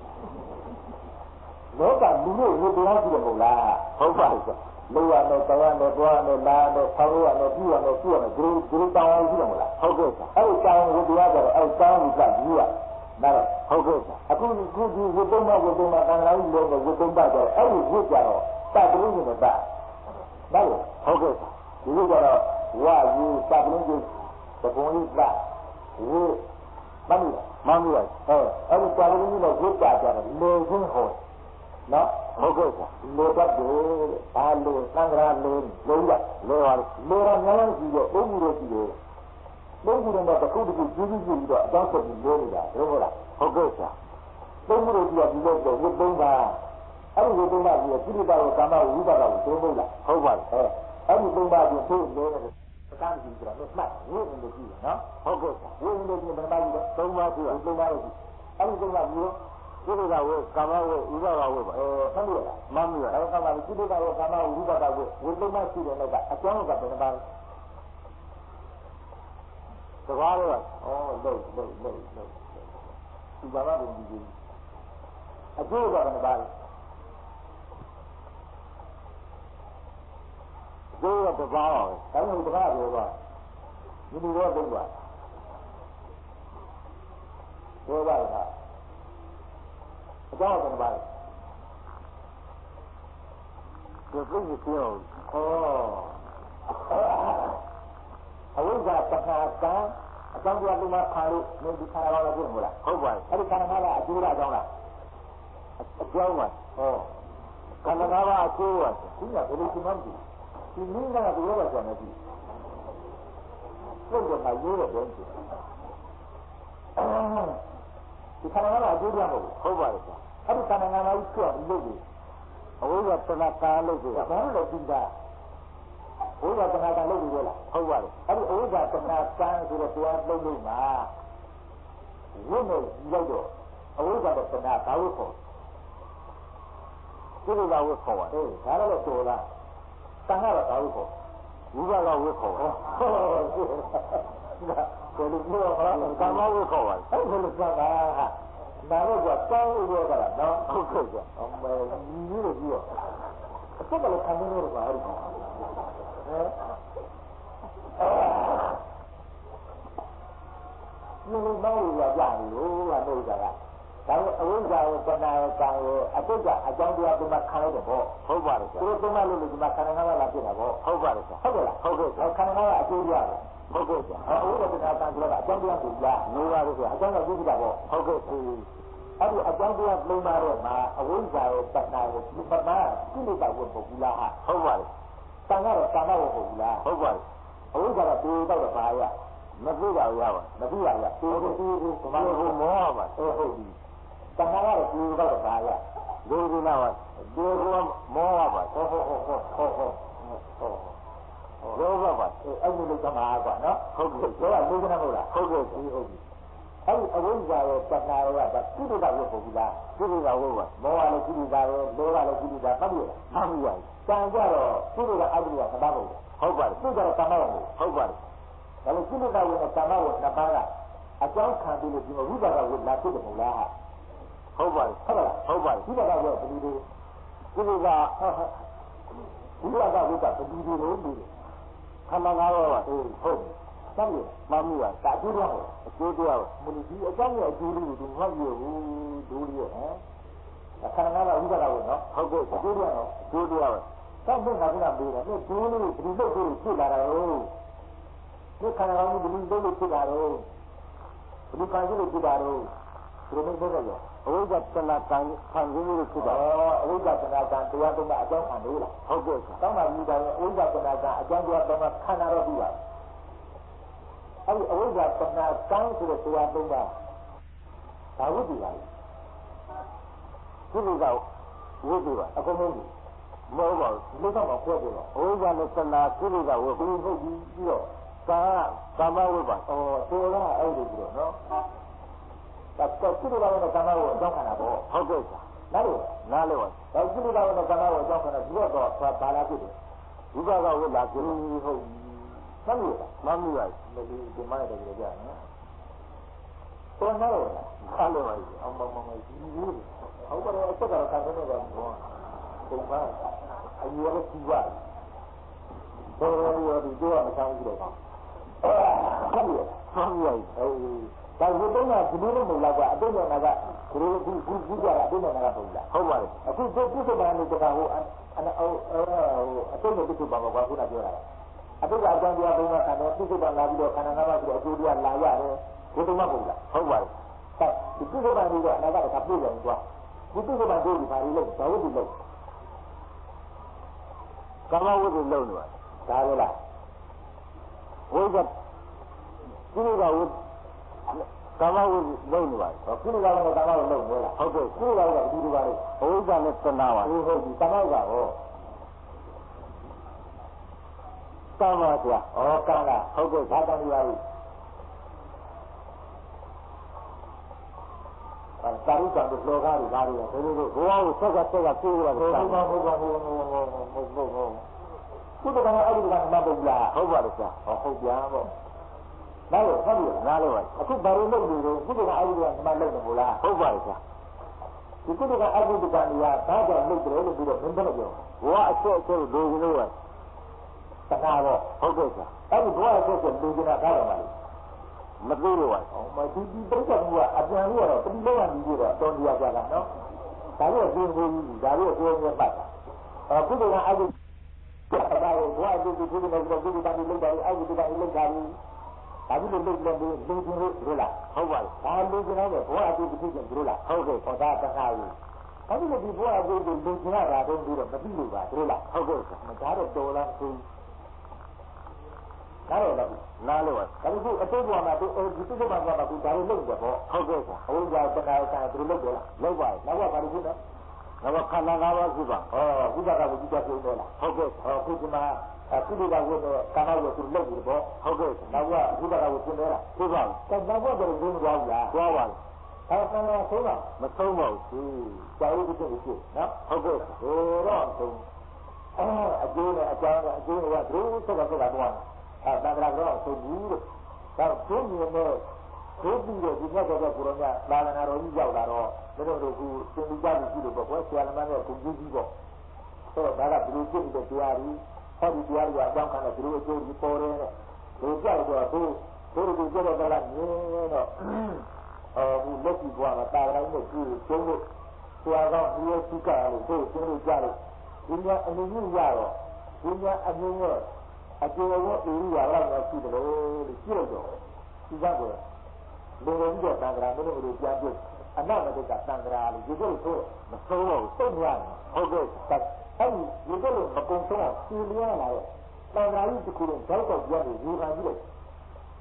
လောကလူလို့ဝိတရားရှိတယ်မဟုတ်လားဟုတ်ပါပြီလောရနဲ့တရားနဲ့တွားနဲ့လာနဲ့ဆောင်းရနဲ့ပြုရနဲ့ပြုရနဲ့ဂရုဂရုတောင်းအောင်ရှိတယ်မဟုတ်လားဟုတ်ကဲ့အဲ့ဒီတောင်းဝိတရားကြတော့အဲ့တောင်းကိုကကြီးရနားတော့ဟုတ်ကဲ့အခုခုဒီဝိတုံးမဝိတုံးမတန်ခါကြီးလုံးဝိတုံးပါကြတော့အဲ့ဒီဝိကြတော့တတ်ပြီးနေမှာဒါလို့ဟုတ်ကဲ့ဒီလိုကြတော့ဝါယူတတ်ပြီးကြီးသဘုံကြီးကဝိမမီမမီပါအဲအဲ့ဒီတတ်ပြီးနေဝိကြကြတော့လေချင်းဟောနော်ဟုတ်ကဲ့လေတတ်တယ်ဘာလို့သံဃာလေးလုံးရလေပါလေရငန်းကြီးတော့ဘုံကြီးတို့ကြီးတယ်ဘုံကြီးတော့တခုတခုကြီးကြီးကြီးတော့အကြောင်းဆက်ပြီးလို့နေတာဟုတ်လားဟုတ်ကဲ့ဆရာဘုံကြီးတို့ကြီးကဒီလိုတော့ဝိတုံးပါအဲ့ဒီဝိတုံးပါကြီးကကိရိတာရောကာမဝိပါဒကိုသုံးလို့လားဟုတ်ပါပြီအဲအဲ့ဒီသုံးပါးကိုသိလို့လည်းပကံကြီးဆိုတာလို့မှတ်ဝိအင်းလို့ကြည့်နော်ဟုတ်ကဲ့ဝိအင်းလို့ကြည့်ဘယ်မှာကြီးလဲသုံးပါးရှိတယ်သုံးပါးလို့ကြည့်အဲ့ဒီသုံးပါးမျိုးကိရိတာဝိကာမဝိဥပါဒဝိပါအဲမှတ်လို့လားမှတ်လို့အဲ့ဒါကကိရိတာရောကာမဝိပါဒဝိဝိသုံးပါးရှိတယ်တော့ကအကြောင်းကဘယ်နှပါးလဲတဘာလို့လဲဩလို့လို့လို့လို့ဒီဘာမှမကြည့်ဘူးအကျိုးကဘယ်နှပါးလဲကျိုးကတဘာပါပဲဒါမှမဟုတ်တဘာပြောပါဒီလိုတော့သုံးပါပြောပါလားအကြောင်းကဘယ်နှပါးလဲဒီကိစ္စပြောဩအဝိဇ္ဇာတခါကံအကြောင်းတရားလုံးမခါလို့မင်းဒီခါရတော့ပြုတ်မလားဟုတ်ပါအဲ့ဒီခါရမှာကအကျိုးလားအကြောင်းလားအကြောင်းပါဟောခန္ဓာငါးပါးအကျိုးပါဒီကဘယ်လိုရှင်းမှမသိဒီနည်းကဘယ်လိုလဲဆိုတော့ဒီဘုရားကရေးရတဲ့ဒီဒီခန္ဓာငါးပါးအကျိုးရမဟုတ်ဟုတ်ပါရဲ့အဲ့ဒီခန္ဓာငါးပါးကြီးပြောလို့ဒီအဝိဇ္ဇာတဏှာကံလို့ဆိုတာဘာလို့လဲဒီကဝိဇ္ဇာတဏှာကလို့ပြောလားဟုတ်ပါတယ်အဲ့ဒီအဝိဇ္ဇာတဏှာကံဆိုတော့တရားလုံးလုံးမှာဝိနဲ့ရောက်တော့အဝိဇ္ဇာတဏှာဘာလို့ခေါ်ကိရိတာဝိခေါ်ပါအေးဒါလည်းတော်လားတဏှာကဘာလို့ခေါ်ဝိပါဒဝိခေါ်ပါကိုလူပြောတာကာမဝိခေါ်ပါအဲ့ဒါလို့ပြောတာနာတော့ကတောင်းလို့ပြောတာနော်ဟုတ်ကဲ့ကြာအမေကြီးလို့ပြောအစ်ကလည်းခံနေလို့ပါအဲ့ဒီဟဲ့ဒီလိုမောင်းရကြတယ်လို့ကတော့ကြတာဒါပေမဲ့အဝိဇ္ဇာကိုတဏှာကိုကံကိုအတုကအကြောင်းတရားဒီမှာခံလိုက်တယ်ပေါ့ဟုတ်ပါတယ်ဆရာဒီလိုသုံးပါလို့ဒီမှာခန္ဓာငါးပါးလာဖြစ်တာပေါ့ဟုတ်ပါတယ်ဆရာဟုတ်ကဲ့လားဟုတ်ကဲ့ဆရာခန္ဓာငါးပါးအကျိုးရတယ်ဟုတ်ကဲ့ဆရာအဝိဇ္ဇာတဏှာကံဆိုတာအကြောင်းတရားကိုကြားနေပါလို့ဆရာအကြောင်းကသိတာပေါ့ဟုတ်ကဲ့ဆရာအဲ့ဒီအကြောင်းတရားလုံးပါတော့မှာအဝိဇ္ဇာကိုတဏှာကိုဒီပမာကိလေသာကိုပုဂ္ဂလာဟုတ်ပါတယ်တန်ကတော့ကာမဝပုဂ္ဂလာဟုတ်ပါတယ်အဝိဇ္ဇာကပြေတော့တာပါရမမသိတာရပါမသိပါလားဒီဒီဒီဒီဘာလို့မောပါဟုတ်ဟုတ်ပြီတဏှာကတော့ဒီတော့ပါရဒီဒီနာပါဒီကမောပါဟုတ်ဟုတ်ဟုတ်ဟုတ်ဟုတ်ဟုတ်လောဘပါအဲ့ဒီလိုကမှာကွာနော်ဟုတ်ကဲ့တော့လူကနာမဟုတ်လားဟုတ်ကဲ့ဒီဟုတ်ပြီအဲ့ဒီအဝိဇ္ဇာရဲ့တဏှာရဲ့ကကုသိုလ်ကဝတ်ပုံဘူးလားကုသိုလ်ကဝတ်ပါမောဟလည်းကုသိုလ်ကပဲလောဘလည်းကုသိုလ်ကပတ်လို့လားမှန်ပါတန်ကြတော့ကုသိုလ်ကအတုကသဘာဝဟုတ်ပါတယ်သူကြတော့တဏှာဝတ်ဟုတ်ပါတယ်ဒါလို့ကုသိုလ်ကဝတ်နဲ့တဏှာဝတ်နှစ်ပါးကအကြောင်းခံပြီးလို့ဒီမှာဝိပါကဝတ်လာဖြစ်တယ်မဟုတ်လားဟုတ်ပါတယ်ဟုတ်လားဟုတ်ပါတယ်ဝိပါကဝတ်ဘယ်လိုလဲကုသိုလ်ကဝိပါကဝတ်ကဘယ်လိုလဲလို့ခန္ဓာငါးပါးပါဟုတ်ဟုတ်သတ်လို့မှန်ပါဒါအကျိုးတော့အကျိုးတရားမလို့ဒီအကြောင်းရဲ့အကျိုးလေးကိုသူမှတ်ရဘူးဒူးလေးဟမ်အခါငါးပါးဝိပါကဝတ်နော်ဟုတ်ကဲ့အကျိုးတရားနော်အကျိုးတရားပါသတ်ဖို့ငါကပေးတယ်ဒီဒူးလေးကိုဒီလုတ်ကိုဖြစ်လာတာလို့ဒီခန္ဓာကောင်းကြီးဒီလုတ်လို့ဖြစ်လာတော့ဒီကာကြီးလို့ဖြစ်တာတော့ဒီလိုမျိုးပြောရအဝိဇ္ဇတဏ္ဍတန်ခံရင်းလို့ဖြစ်တာအဝိဇ္ဇတဏ္ဍတန်တရားသုံးပါအကြောင်းခံလို့လားဟုတ်ကဲ့တောင်းပါပြီးတော့အဝိဇ္ဇတဏ္ဍတန်အကြောင်းတရားသုံးပါခန္ဓာတော့ပြီးပါအဲ့ဒီအဝိဇ္ဇတဏ္ဍတန်ဆိုတဲ့တရားသုံးပါဒါဝိတ္တိပါလေဒီလိုကဝိတ္တိပါအကုန်လုံးမဟုတ်ပါဘူးလို့တော့မပြောဘူးအဝိဇ္ဇနဲ့တဏ္ဍကိလေသာဝိတ္တိဟုတ်ပြီပြီးတော့ကာကာမဝိပါဩတော်ကအဲ့လိုပြီးတော့နော်ဒါတော့ကိလေသာနဲ့ကာမဝိအကြောင်းခံတာပေါ့ဟုတ်ကဲ့ဆရာနားလို့နားလို့ပါဒါကိလေသာနဲ့ကာမဝိအကြောင်းခံတာဒီတော့တော့ဘာလာဖြစ်တယ်ဝိပါကဝိလာဖြစ်ဟုတ်ဟုတ်မှန်လို့မှန်ပါမလို့ဒီမှာတကယ်ကြာနော်တော်နားလို့နားလို့ပါအောင်မမမဒီလိုဟုတ်ပါတယ်အချက်ကတော့ခံနေတော့ဘောပုံပါအယူရလို့ကြည့်ပါတော်တော်ရောဒီတော့မဆောင်ဘူးတော့ဟုတ်ပြီဟုတ်ပြီဒါဝိတုံးကဒီလိုလိုမဟုတ်လားအတိတ်ကကဘယ်လိုဒီဒီဒီကြတာအတိတ်ကကပုံလားဟုတ်ပါတယ်အခုဒီပြစ္ဆုတ်ဘာလို့တခါဟိုအဟိုအတိတ်ကိုပြစ္ဆုတ်ဘာကဘာခုနပြောတာအတိတ်ကအကြောင်းတရားပုံကခန္ဓာပြစ္ဆုတ်ဘာလာပြီးတော့ခန္ဓာငါးပါးဆိုတော့အကျိုးတရားလာရတယ်ဝိတုံးမပုံလားဟုတ်ပါတယ်ဒီပြစ္ဆုတ်ဘာတွေကအနာကတခါပြည့်တယ်ကွာဒီပြစ္ဆုတ်ဘာတွေဒီဘာတွေလဲဘာဝိတုံးလဲကာမဝိတ္တိလုံးနေပါဒါလည်းလားဝိဇ္ဇကိလေသာဝိကာမဝိတ္တိလုံးနေပါကိလေသာနဲ့ကာမဝိတ္တိလုံးနေလားဟုတ်ကဲ့ကိလေသာကအတူတူပါလေအဝိဇ္ဇနဲ့တဏှာပါဟုတ်ဟုတ်ဒီကာမကဟောကာမဆရာဩကာမဟုတ်ကဲ့ဘာတောင်းရလဲအဲသာရုပ်ကလောကတွေဘာတွေလဲဘယ်လိုလဲဘဝကိုဆက်ကဆက်ကပြေးရတာဟုတ်ဟုတ်ဟုတ်ဟုတ်ဟုတ်ဟုတ်ဟုတ်ဟုတ်ဟုတ်ကုသကံအဲ့ဒီကံမပုတ်လားဟုတ်ပါတယ်ဆရာဟောဟုတ်ပြန်ပေါ့နားလို့ဟုတ်ပြီနားလို့ပါအခုဘာလို့လုပ်နေလဲကုသကံအဲ့ဒီကံမလုပ်နေဘူးလားဟုတ်ပါတယ်ဆရာဒီကုသကံအဲ့ဒီကံကဘာကြောင့်လုပ်တယ်လို့ပြီးတော့မင်းတို့ပြောဘဝအဆက်အဆက်လိုချင်လို့ပါတခါတော့ဟုတ်ကဲ့ဆရာအဲ့ဒီဘဝအဆက်အဆက်လိုချင်တာဘာလို့မလဲမသိလို့ပါဟောမဒီဒီပြိဿကအပြန်လို့တော့တတိလောကကြီးပြီးတော့တော်တရားကြတာနော်ဒါလို့အင်းကိုကြီးဒါလို့ကိုယ်နဲ့ပတ်တာအခုကအဲ့ဒီဘာလို့ဘွားဒီဒီဒီနဲ့ဒီဒီတိုင်းလုံးတယ်အဲ့ဒီဒီတိုင်းလုံးတာဘူးဒါကြီးလုံးလုံးလုံးလုံးချင်းလို့လားဟုတ်ပါဘူးဒါလုံးချင်းတော့ဘွားဒီဒီချင်းလို့လားဟုတ်ကဲ့ဟောဒါတခါဘူးအဲ့ဒီလိုဒီဘွားဒီဒီလုံးချင်းတာတော့ပြီးတော့မသိလို့ပါလို့လားဟုတ်ကဲ့မဒါတော့တော်လားဆိုနားရလားနားလို့ပါဒါလို့အတိတ်ဘဝမှာဒီဒီတုဘာကဘာကူဒါလို့လုပ်တယ်ပေါ့ဟုတ်ကဲ့ဆရာအဝိဇ္ဇာတဏှာကသူလုပ်တယ်လားလုပ်ပါနောက်ဘဝဘာလို့ဖြစ်လဲနောက်ခန္ဓာငါးပါးရှိပါဟောဘုရားကဘုရားပြောတော့လားဟုတ်ကဲ့ဟောခုဒီမှာအခုဒီကဝတ်တော့ကာမဝတ်သူလုပ်ပြီးတော့ဟုတ်ကဲ့နောက်ကဘုရားကဝတ်ပြင်တော့လားသိပါဘူးတော့နောက်ဘဝကတော့ဘုရားသွားလားသွားပါလားအဲဆန္ဒဆုံးတော့မဆုံးပါဘူးကြာလို့ဖြစ်ဖြစ်ဖြစ်နော်ဟုတ်ကဲ့ဟိုတော့ဆုံးအဲအကျိုးနဲ့အကြောင်းကအကျိုးကဒုစက်ကစက်ကတော့အဲတက္ကရာတော့ဆုံးဘူးလို့ဒါကျင်းနေနဲ့ဒုပြီးတော့ဒီမြတ်သောကိုရောမြသာသနာတော်ကြီးရောက်လာတော့ဘယ်လိုလိုကူသင်္ကြန်ကြည့်လို့ပေါ့ကွယ်ဆရာလမန်းရဲ့ကိုကြီးကြီးပေါ့ဆိုတော့ဒါကဘယ်လိုဖြစ်နေတဲ့တရားကြီးဟောဒီတရားကြီးအကြောင်းခံတဲ့ဒီလိုအကျိုးကြီးပေါ်တယ်တဲ့ဒီကြောက်တော့ဘုဘုရားကိုကြောက်တော့လားမြင်တော့အဲဒီလက်ကြီးဘွားကတာတိုင်းနဲ့ကြည့်ကျုံးလို့ဆရာကဒီလိုသိကြလို့သူ့ကျင်းလို့ကြားလို့ဒီကအမြင်ကြီးရတော့ဒီကအမြင်ရဲ့အကျိုးကိုအေးရတော့ရှိတယ်လို့ကြည့်လို့တော့ဒီကတော့လူတွေကြီးတော့တန်ခါမလို့လို့ပြန်ပြအနာမတိကတန်ခါလို့ဒီလိုဆိုမဆုံးတော့စိတ်များဟုတ်ကဲ့အဲ့ဒီဒီလိုမကုံဆုံးအောင်စီလျားလာရဲ့တန်ခါကြီးတစ်ခုလုံးကြောက်တော့ပြန်ပြီးယူခံကြည့်လိုက်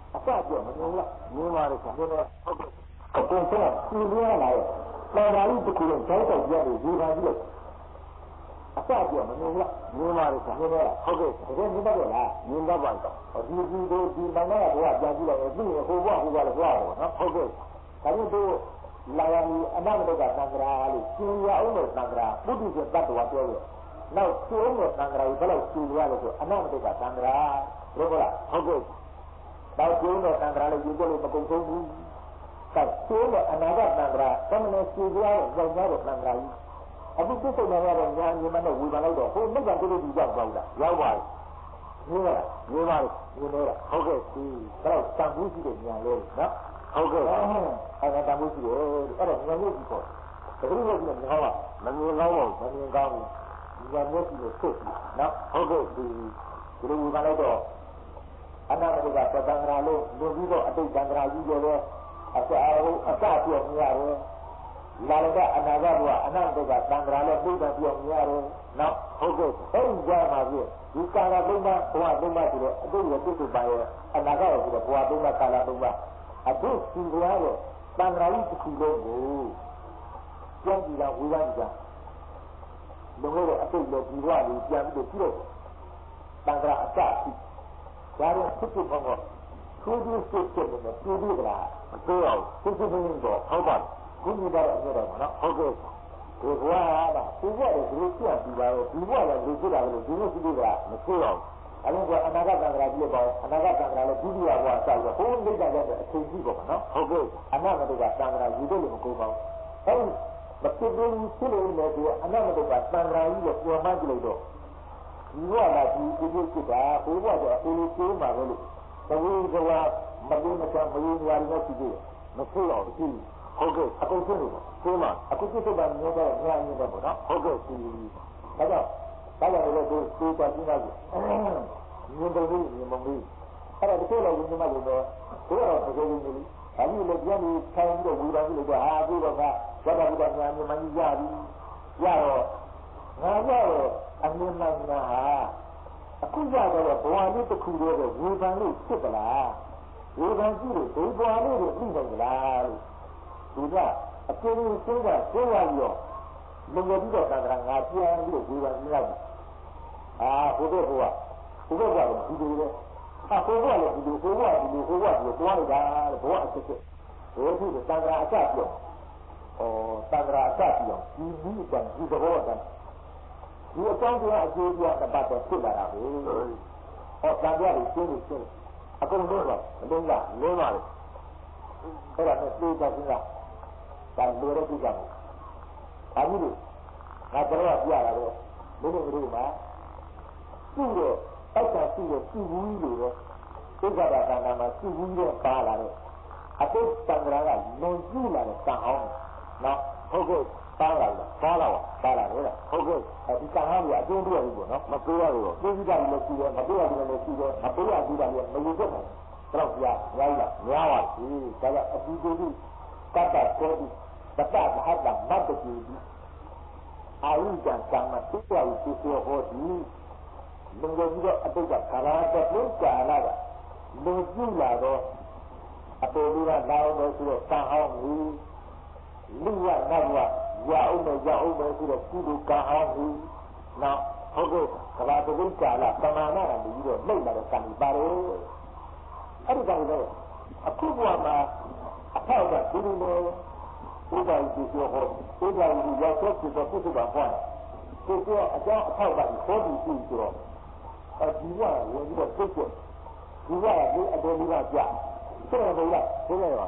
အစပြောမလို့လားမြင်ပါလေခင်ဗျာဟုတ်ကဲ့အကုန်ဆုံးစီးရလာရဲ့တန်ခါကြီးတစ်ခုလုံးတိုင်းတော့ရတယ်ဒီပါကြီးလို့အစပြောမလို့လားမြင်ပါလေခင်ဗျာဟုတ်ကဲ့ဟုတ်ကဲ့ဒါကမြင်တော့လားမြင်တော့ပါတော့ဒီဒီဒီဒီမနက်ကဘုရားပြန်ကြည့်လိုက်ရင်ပြီးရင်ဟိုဘဟိုဘလည်းဘုရားပေါ့နော်ဟုတ်ကဲ့ဒါကြောင့်တို့လာယမီအနမတကသံဃာလို့ရှင်ရအောင်လို့သံဃာပုဒ္ဓိကျတ္တဝါပြောရဲ့နောက်ရှင်အောင်လို့သံဃာကိုဘယ်လောက်ရှင်ရလဲဆိုအနမတကသံဃာဟုတ်ကလားဟုတ်ကဲ့တော့ရှင်လို့သံဃာလည်းယူကြလို့မကုန်ဆုံးဘူးကဲရှင်လို့အနာဂတ်သံဃာတမန်ရှင်ရရဲ့ကြောင့်များတဲ့သံဃာကြီးအခုပြစ်စုံနေရတဲ့ညာညီမနဲ့ဝေဘာလိုက်တော့ဟိုမြတ်ကလေးကြီးရောက်သွားတာရောက်ပါပြီမြင်လားမြင်ပါလေမြင်တော့ဟုတ်ကဲ့ဒီတော့တန်ဖိုးရှိတဲ့ညာလေးနော်ဟုတ်ကဲ့အဲ့ဒါတန်ဖိုးရှိတယ်အဲ့တော့ညာလေးကြီးပေါ့တကယ်လို့ဒီမှာဟောမမြင်ကောင်းဘူးမမြင်ကောင်းဘူးညာလေးကြီးကိုဆုတ်ပြီနော်ဟုတ်ကဲ့ဒီဒီလိုဝေဘာလိုက်တော့အနာမတကသံဃာလို့လူပြီးတော့အတိတ်သံဃာကြီးတွေလည်းအစအဟုအစပြောမြရတယ်လာလကအနာဂတ်ကအနန္တကသံဃာလည်းပြိတ္တပြောမြရတယ်နော်ဟုတ်ကဲ့အဲ့ဒီကြမှာပြဒီကာလသုံးပါးဘဝသုံးပါးဆိုတော့အတိတ်ရဲ့ပြစ္ဆုတ်ပါရဲ့အနာဂတ်ရဲ့ဆိုတော့ဘဝသုံးပါးကာလသုံးပါးအခုစီကြရတဲ့သံဃာကြီးတစ်ခုလုံးကိုကြံ့ကြည့်တာဝေဘာကြလုံလို့အတိတ်ရဲ့ဒီဘဝလေးပြန်ပြီးတော့ပြုလို့သံဃာအစရှိဒါတော့ဖြစ်ဖြစ်ပေါ့ပေါ့သူဒီစစ်စစ်နဲ့သူဒီကလာမတွေ့အောင်သူစစ်စစ်တော့ဟုတ်ပါခုနကတော့အမြဲတမ်းနော်ဟုတ်ကဲ့ဒီဘဝကသူဘဝရဲ့ဒီလိုပြပြီးပါတော့ဒီဘဝလည်းဒီဖြစ်တာလို့ဒီလိုရှိသေးတာမတွေ့အောင်အဲ့လိုကအနာဂတ်သံဃာကြီးပေါ့အနာဂတ်သံဃာလည်းဒုတိယဘဝဆောက်တော့ဘုန်းကြီးလိုက်တဲ့အချိန်ကြီးပေါ့နော်ဟုတ်ကဲ့အနာဂတ်ကသံဃာယူလို့မကိုပါဘူးအဲ့ဒီမဖြစ်ဘူးဖြစ်လို့လည်းဒီအနာဂတ်ကသံဃာကြီးကိုပြောမှကြည့်လိုက်တော့ဒီဘဝကဒီဒီဖြစ်ဖြစ်တာဘုရားကအလိုကျိုးမှာပဲလို့တဝိဇဝမလို့မချမယုံရလို့ရှိသေးတယ်မဖြစ်တော့ဘူးဟုတ်ကဲ့အကုန်ဖြစ်နေပါသိမှာအခုပြစ်ထုတ်တာမျိုးတော့ညာနေတယ်ပေါ့နော်ဟုတ်ကဲ့ဒီဒါကြောင့်ဒါကြောင့်လည်းဒီဒီတာကြီးပါဘူးမြင်တယ်လို့မြင်မလို့အဲ့ဒါတကယ်လို့မြင်မှလို့တော့ဘုရားတော်တကယ်လို့ဒါကြီးလည်းပြန်ပြီးခိုင်းပြီးတော့ဝူတော်ကြီးလို့ဟာပြီးတော့ကဝတ်တော်ကညာမြင်မှကြီးရပြီရတော့ငါကတော့အမြင်မှန်တာဟာအခုကြတော့ဘဝလေးတစ်ခုတည်းကဝေဖန်လို့ဖြစ်သလားဝေဖန်ကြည့်လို့ဒီဘဝလေးကိုသိနိုင်လားလို့ဒီကအကျဉ်းချင်းကကျင်းရပြီးတော့လုံရပြီးတော့သံဃာငါပြန်ပြီးတော့ဝေဖန်နေလိုက်အာဘုရားဘုရားဘုရားကတော့ဒီလိုလေအာဘုရားလည်းဒီလိုဘုရားဒီလိုဘုရားဒီလိုတွားလိုက်တာဘုရားအစ်စ်ဘုရားဒီသံဃာအစပြောဩသံဃာအစပြောဒီဒီကဒီတော့ကဒီအကြောင်းတရားအကျိုးတရားတစ်ပတ်တော့ဖြစ်လာတာပဲဟောသံဃာတွေရှင်းလို့ရှင်းအကုန်လုံးတော့မလုံးလားလုံးပါလေအဲ့ဒါနဲ့သိကြခြင်းကဒါလိုရပြကြတယ်။ဒါကြီးလို့ငါတို့ကပြရတာတော့ဘုရားကလေးမှာသူ့ရဲ့အောက်ကသူ့ရဲ့သူ့ဘူးလို့တော့သိကြတာကနာမှာသူ့ဘူးရဲ့ပါလာတော့အတိတ်တံ္ဍရာကလွန်ကျူးလာတဲ့တန်အောင်နော်ဟုတ်ကဲ့ပါလာလားပါလာပါလာလို့လားဟုတ်ကဲ့ဒီတန်အောင်ကြီးအကျိုးတွေ့ဘူးပေါ့နော်မပေးရဘူးတော့သိကြတယ်လို့ရှိတယ်မပေးရတယ်လို့ရှိတယ်မပေးရဘူးတာလည်းမယူတတ်ဘူးတော့ပြရရလားများပါဘူးဒါကအတူတူကတ္တကောတိပတ္တမဟာတမတ္တတိအာယုဇံကမ္မတုဝါယုစေဟောတိလူငယ်ကြီးတော့အတိတ်ကခရာတလို့ကြာလာတာလူကြည့်လာတော့အပေါ်လူကလာအောင်ဆိုတော့တန်အောင်ဘူးလူကနောက်ရအောင်တော့ရအောင်ပဲဆိုတော့ကုလူကအောင်ဘူးနောက်ဟုတ်ကဲ့ခရာတလို့ကြာလာပမာဏကပြီးတော့နှိမ့်လာတဲ့ကံပါတယ်အဲ့ဒီကံတော့အခုဘဝမှာအထောက်ကဒီလိုလိုဥဒ္ဒယတိပြောဟောဥဒ္ဒယတိရောက်တော့ဖြစ်တော့ပြစ်ပါဟောတယ်ဒီကအကြောင်းအထောက်ကဟောပြီးပြီဆိုတော့အဲဒီကဝင်ပြီးတော့ပြစ်ချက်ဒီကဒီအတော်ကြီးကကြာဆက်ရမလားဆက်ရပါ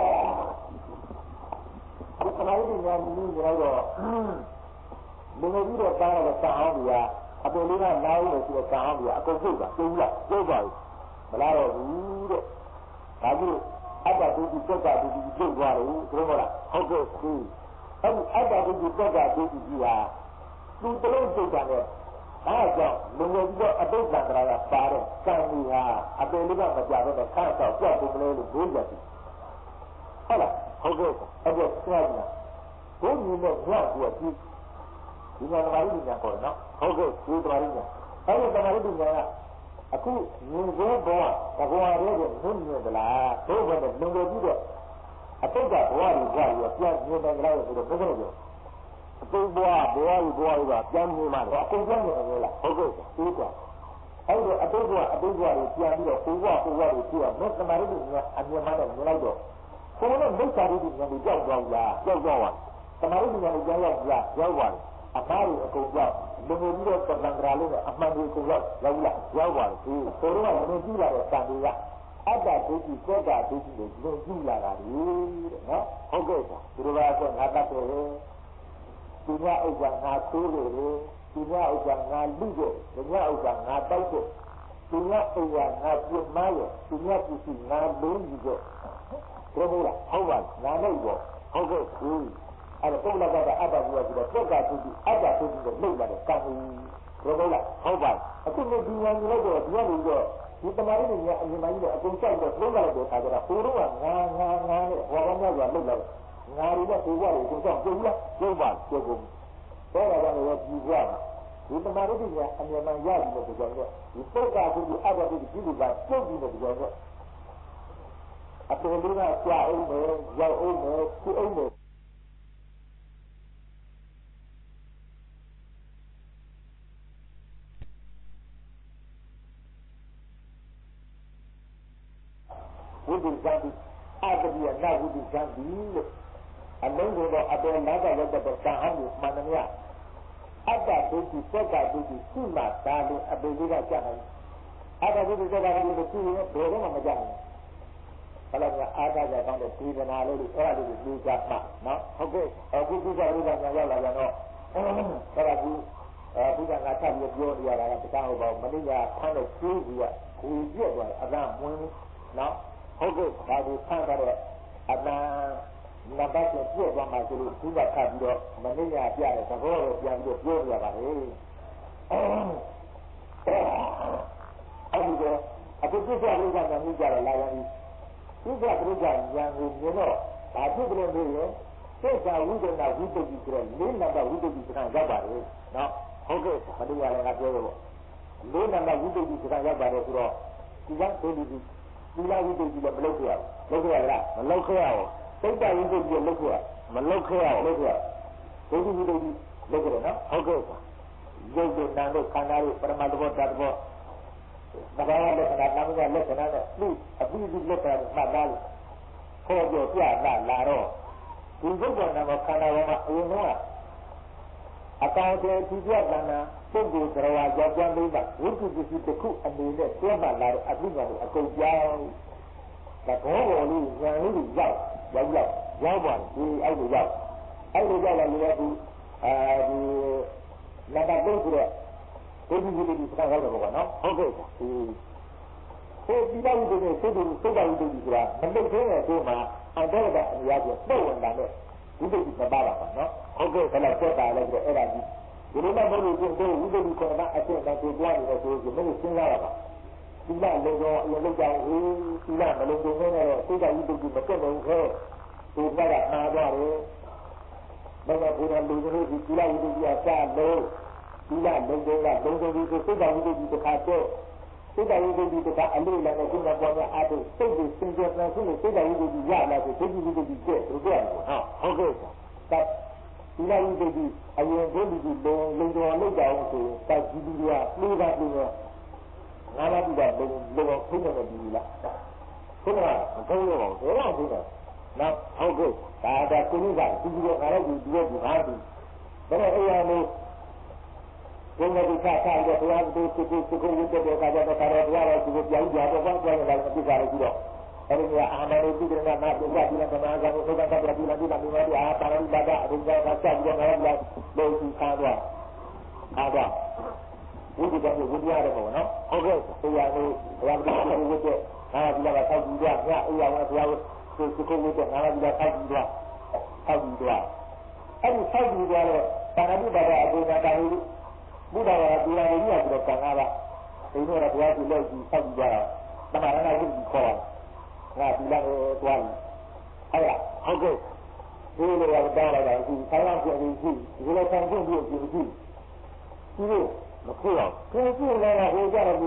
ဒီကနေ့ညနေနေတော့လူငယ်ကြီးတော့တားရတဲ့တန်အောင်ကြီးကအတော်လေးကလာဦးလို့ဆိုတော့တန်အောင်ကြီးအကုန်ပြုတ်တာပြုတ်လားပြုတ်ပါဘူးမလားတော့ဘူးတဲ့ဒါကြီးအတ္တဒုတိစက္ကဒုတိပြုတ်သွားတယ်ဆိုတော့လားဟုတ်ကဲ့သူအဲဒီအတ္တဒုတိစက္ကဒုတိကြီးဟာသူတလုံးပြုတ်တာနဲ့ဒါကြောင့်လူငယ်ကြီးကအတိတ်ကံတရားကပါတဲ့ကံကြီးဟာအပေလေးကမကြတော့တဲ့ခါတော့ကြောက်ပုံလေးလို့ဘိုးကြတယ်ဟုတ်လားဟုတ်ကဲ့အဲ့ဒါဆွားကြလားဘိုးကြီးနဲ့ညောက်ပြီးဒီဒီမှာဓမ္မရီညာပေါ်နော်ဟုတ်ကဲ့ဒီဓမ္မရီညာအဲ့ဒီဓမ္မရီညာကအခုမြင်သောဘဝသဘောရဲတဲ့မြင်မြင်သလားဘုရားနဲ့လုံလုံပြီးတော့အတိတ်ကဘဝတွေကြရပြန်မြင်တယ်လားဆိုတော့ဘယ်လိုလဲအတိတ်ဘဝဘဝကြီးဘဝကြီးကပြန်မြင်မှတယ်အကုန်ပြန်နေတယ်လားဟုတ်ကဲ့အေးကွာအဲ့တော့အတိတ်ဘဝအတိတ်ဘဝတွေပြန်ပြီးတော့ဘုရားဘုရားတွေကြည့်ရမယ်သမာဓိတွေကအမြင်မှလည်းမြင်လိုက်တော့ဘုရားနဲ့မိစ္ဆာတွေဉာဏ်တွေကြောက်သွားလားကြောက်သွားပါသမာဓိဉာဏ်တွေကြောက်ရောက်လားရောက်ပါတယ်အမှားတွေအကုန်ကြောက်လုံလုံပြီးတော့တန်ត្រာလေးနဲ့အမှန်တွေအကုန်ရောက်ရောက်လားရောက်ပါတယ်ဒီဆိုတော့မင်းကြည့်ရတဲ့တန်တွေကအတ္တဒုက္ခိစေတ္တဒုက္ခိကိုလုံကြည့်လာတာလေတဲ့နော်ဟုတ်ကဲ့ပါဒီလိုပါဆိုငါတတ်တယ်ဒီညဥစ္စာငါသိုးတယ်ဒီညဥစ္စာငါလူတယ်ဒီညဥစ္စာငါတောက်တယ်ဒီညဥစ္စာငါပြစ်မှားရဒီညပစ္စည်းငါလုံးယူတယ်ဘယ်လိုလဲဟုတ်ပါငါလိုက်တော့ဟုတ်ကဲ့ဟင်းအဲ့တော့ပုဂ္ဂလကအတ္တဘုရားဆိုတော့သက္ကသုတိအတ္တသုတိကိုနှုတ်လာတယ်ကံဘူးဘယ်လိုလဲဟုတ်ပါအခုဒီဉာဏ်ကြီးလိုက်တော့ဒီကနေတော့ဒီတမာရီတွေကအရင်မှကြီးတော့အကုန်စိုက်တော့သုံးလာတဲ့ခါကျတော့ဟိုတော့ငါငါငါနဲ့ဟောကောင်းများစွာလှုပ်လာတယ်ငါတွေနဲ့ကိုယ်ကတွေအကုန်ဆောက်ပြုံးလားပြုံးပါပြုံးကုန်တော့တော့လည်းကြည့်ကြပါဒီတမာရီတွေကအမြဲတမ်းရပြီးတော့ကြောင်းတော့ဒီပုဂ္ဂသုတိအတ္တသုတိဒီလိုကပြုတ်ပြီးတော့ကြောင်းတော့အပေါ်လေးကကြာအောင်ပဲရောက်အောင်ပဲခုအောင်ပဲဝိသုဇံတိအတ္တပိယနာဝိသုဇံတိလို့အလုံးစုံတော့အပေါ်နာကရောက်တဲ့ကံဟောင်းကိုမှန်တယ်များအတ္တဒုက္ခိသက္ကဒုက္ခိရှိမှသာလို့အပေါ်လေးကကြာတယ်အတ္တဒုက္ခိသက္ကဒုက္ခိကိုကြည့်ရင်ဘယ်တော့မှမကြာဘူးဘယ်လိုလဲအာသာကြကောင်းတဲ့ဒီကနာလေးတွေအဲ့ဒါလေးတွေသိကြမှာနော်ဟုတ်ကဲ့အခုဒီကလေးကညာရောက်လာကြတော့အဲ့ဒါကူအဲဒီကငါဆက်ပြီးပြောရတာကတခြားဟုတ်ပါဘူးမနေ့ကဖမ်းတဲ့ကျိုးကြီးကကိုပြည့်သွားတယ်အသာမွင်းနော်ဟုတ်ကဲ့ဒါကိုဖမ်းတော့အတန်နံပါတ်ကိုပြည့်သွားမှဆိုလို့သူကခတ်ပြီးတော့မနေ့ကပြတဲ့သဘောကိုပြန်ပြီးပြောရပါလေအဲဒီတော့အခုပြည့်စုံလို့ကလည်းကြတယ်လာရင်ဒီကပြိစ္ဆာဉာဏ်ကိုမြင်တော့ဒါဖြစ်တယ်လို့လေသိက္ခာဝိဒနာဝိတ္တိဆိုတော့လေးနံပါတ်ဝိတ္တိစကားရောက်ပါလေနော်ဟုတ်ကဲ့မတရားလည်းငါပြောလို့လေးနံပါတ်ဝိတ္တိစကားရောက်ပါတယ်ဆိုတော့ဒီကသိပြီဒီလာဝိတ္တိလည်းမလုပ်ရဘူးလုပ်ရလားမလုပ်ခဲ့ရဘူးသိက္ခာဝိတ္တိလည်းလုပ်ရမလုပ်ခဲ့ရဘူးလုပ်ရဒုတိယဝိတ္တိလုပ်ရနော်ဟုတ်ကဲ့ပါရုပ်တို့နာမ်တို့ခန္ဓာတို့ပရမတ္တဘောဓာတ်ဘောမဘာဝလက္ခဏာနာမလက္ခဏာနဲ့သူ့အပိဓိလက္ခဏာမှတ်သားလို့ခေါ်ပြောပြလာလာတော့ဒီဘုရားနာမခန္ဓာပေါ်မှာအရင်ကအကောင်အထည်ဒီပြတ်လာတာပုဂ္ဂိုလ်တရားကြောင့်ပြန်လို့ကဝိသုပစ္စည်းတစ်ခုအနေနဲ့ပြတ်မှလာတဲ့အပိညာကိုအကုန်ပြောင်းဒါဘောပေါ်လေးဉာဏ်လေးကြီးရောက်ရောက်ရောက်ရောက်ပါဒီအဲ့လိုရောက်အဲ့လိုရောက်လာလို့ဒီအဲဒီလက်ပတ်လို့ဆိုတော့ဒီဒီဒီဒီစကားရောက်တော့နော်ဟုတ်ကဲ့ပါဒီဟိုဒီတော့ဒီနေ့စိတ်တူစိတ်တော်တူဒီဆိုတာမလုတ်သေးတဲ့တို့မှာအတောကအများကြီးပုံဝင်တာနဲ့ဒီလိုဒီမပါပါနော်ဟုတ်ကဲ့ခဏဆက်တာလည်းအဲ့ဒါကြီးဒီလိုမှမဟုတ်ဘူးဒီဝိသုဒ္ဓိကောနာအကျင့်နဲ့ဒီကြားနေတဲ့ဆိုရင်မင်းစဉ်းစားရပါဒီလလုံးတော့အရင်လောက်ကြဟေးဒီလမလုံးလုံးနဲ့တော့စိတ်ဓာတ်ဝိသုဒ္ဓိမကက်ဘူးခဲဒီကကမှားသွားတယ်မင်းကဘုရားလူတို့ဒီဒီလဝိသုဒ္ဓိအစလုံးဒီလလုံးလုံးကလုံးလုံးဒီစိတ်ဓာတ်ဝိသုဒ္ဓိတစ်ခါတော့စိတ်ဓာတ်ဝိသုဒ္ဓိတစ်ခါအလို့လည်းနဲ့ဒီမှာပေါ်မှာအားထုတ်စိတ်ကိုစင်ကြယ်ပြန်ဆိုလို့စိတ်ဓာတ်ဝိသုဒ္ဓိရလာဆိုစိတ်ဝိသုဒ္ဓိကျဲတို့ပြောရအောင်ဟုတ်ကဲ့ပါဒီလိုဝိသုဒ္ဓိအရင်ဘုရားဒီလုံလုံတော်လောက်ကြအောင်ဆိုတိုက်ကြည့်ပြီးတော့ပြေးတာပြေးတော့ငါးပါးပြီးတော့လုံလုံအောင်ဖိနေတယ်ဒီလားဟုတ်ကဲ့မထုံးလို့ပါဘူးတော့ပြီးတော့နောက်ဟုတ်ကဲ့ဒါဒါကိုကြီးကဒီလိုငါလည်းဒီဒီလိုဒီဟာဒီဒါနဲ့အဲ့ရလို့ဘုရားဒီစားစားတော့ဘုရားဒီကိုကိုကိုကိုဝိတ္တတဲ့ခါကျတော့ခါတော့ဘုရားရဲ့ဒီကိုပြောင်းကြတော့ဘာပြောရလဲမသိကြဘူးတော့အဲ့ဒီကအာမရေတိကရဏနာပုဂ္ဂတိလကနာကဘုရားကပြတိလာဒီလာဒီမာဒီအာပါရိပါဒအဘိဓါကစပြီးတော့ငါလည်းလို့ဒီခါတော့အားတော့ဝိတ္တကဝိတ္တရတယ်ပေါ့နော်ဟုတ်ကဲ့ဆရာတို့ဘုရားဒီကိုဝိတ္တအာဒီလာကဆောက်ပြီးတော့ညအိယာဝဘုရားကိုကိုကိုဝိတ္တငါလည်းဒီလာဆောက်ပြီးတော့ဆောက်ပြီးတော့အဲ့ဒီဆောက်ပြီးတော့တာရတိပါဒအဘိဓါတာဟိဘုရားကဒီလာကြီးရပြီးတော့ကံကားပါဒီလိုတော့ဘုရားကိုလောက်ပြီးဆောက်ပြီးတော့တမရဏဝိတ္တိခေါ်ငါဒီလာကိုတွားပြီအဲ့ဒါဟုတ်ကဲ့ဒီလိုတော့တောင်းလိုက်တာအခုဆောင်းအောင်ပြန်ပြီးရှိဒီလိုဆောင်ဖို့ပြီးပြင်ပြီးဒီလိုမဖြစ်အောင်ပြင်ပြီးလည်းဟိုကြတော့ဒီက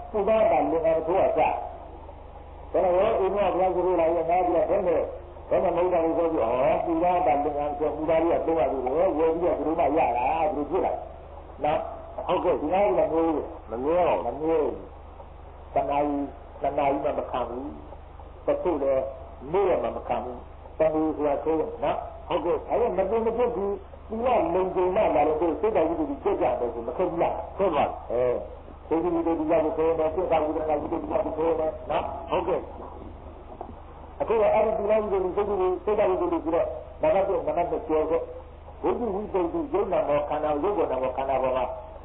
သူသားကလည်းအဲ့ဒါကစားဒါတော့အိမ်ကဘုရားကိုလာရင်ငါပြီးတော့ဘယ်နဲ့ဘယ်နဲ့မဟုတ်တာလို့ဆိုပြီးဩသူသားကလည်းငါဆိုသူသားကြီးကတော့ရတယ်ဝယ်ပြီးတော့သူတို့မှရတာသူတို့ပြလိုက်နော်ဟုတ်ကဲ့ဒီနေ့ကလည်းမမျိုးမမျိုးမမျိုးတဏှာကြီးတဏှာကြီးမှမခံဘူးတချို့လည်းမျိုးရမှမခံဘူးတဏှာဆိုတာဆိုရင်နော်ဟုတ်ကဲ့အဲ့ဒါမပြတ်မပြတ်ဘူးဒီကလုံခြုံမှလာလို့စိတ်တော်ကြီးကိုကြည့်ကြတယ်ဆိုမခက်ဘူးလားဟုတ်ပါအဲဒီဒီဒီဒီကိုဆိုတော့စိတ်တော်ကြီးကလည်းဒီဒီကိုဆိုတော့နော်ဟုတ်ကဲ့အခုအဲ့ဒီဒီလိုဒီစိတ်ကြီးစိတ်တော်ကြီးကိုဆိုတော့ဘာသာတော့ဘာသာတော့ပြောခဲ့ဘုရားဝိသုဒ္ဓိယုံနာမောခန္ဓာရုပ်ပေါ်နာမောခန္ဓာပေါ်မှာ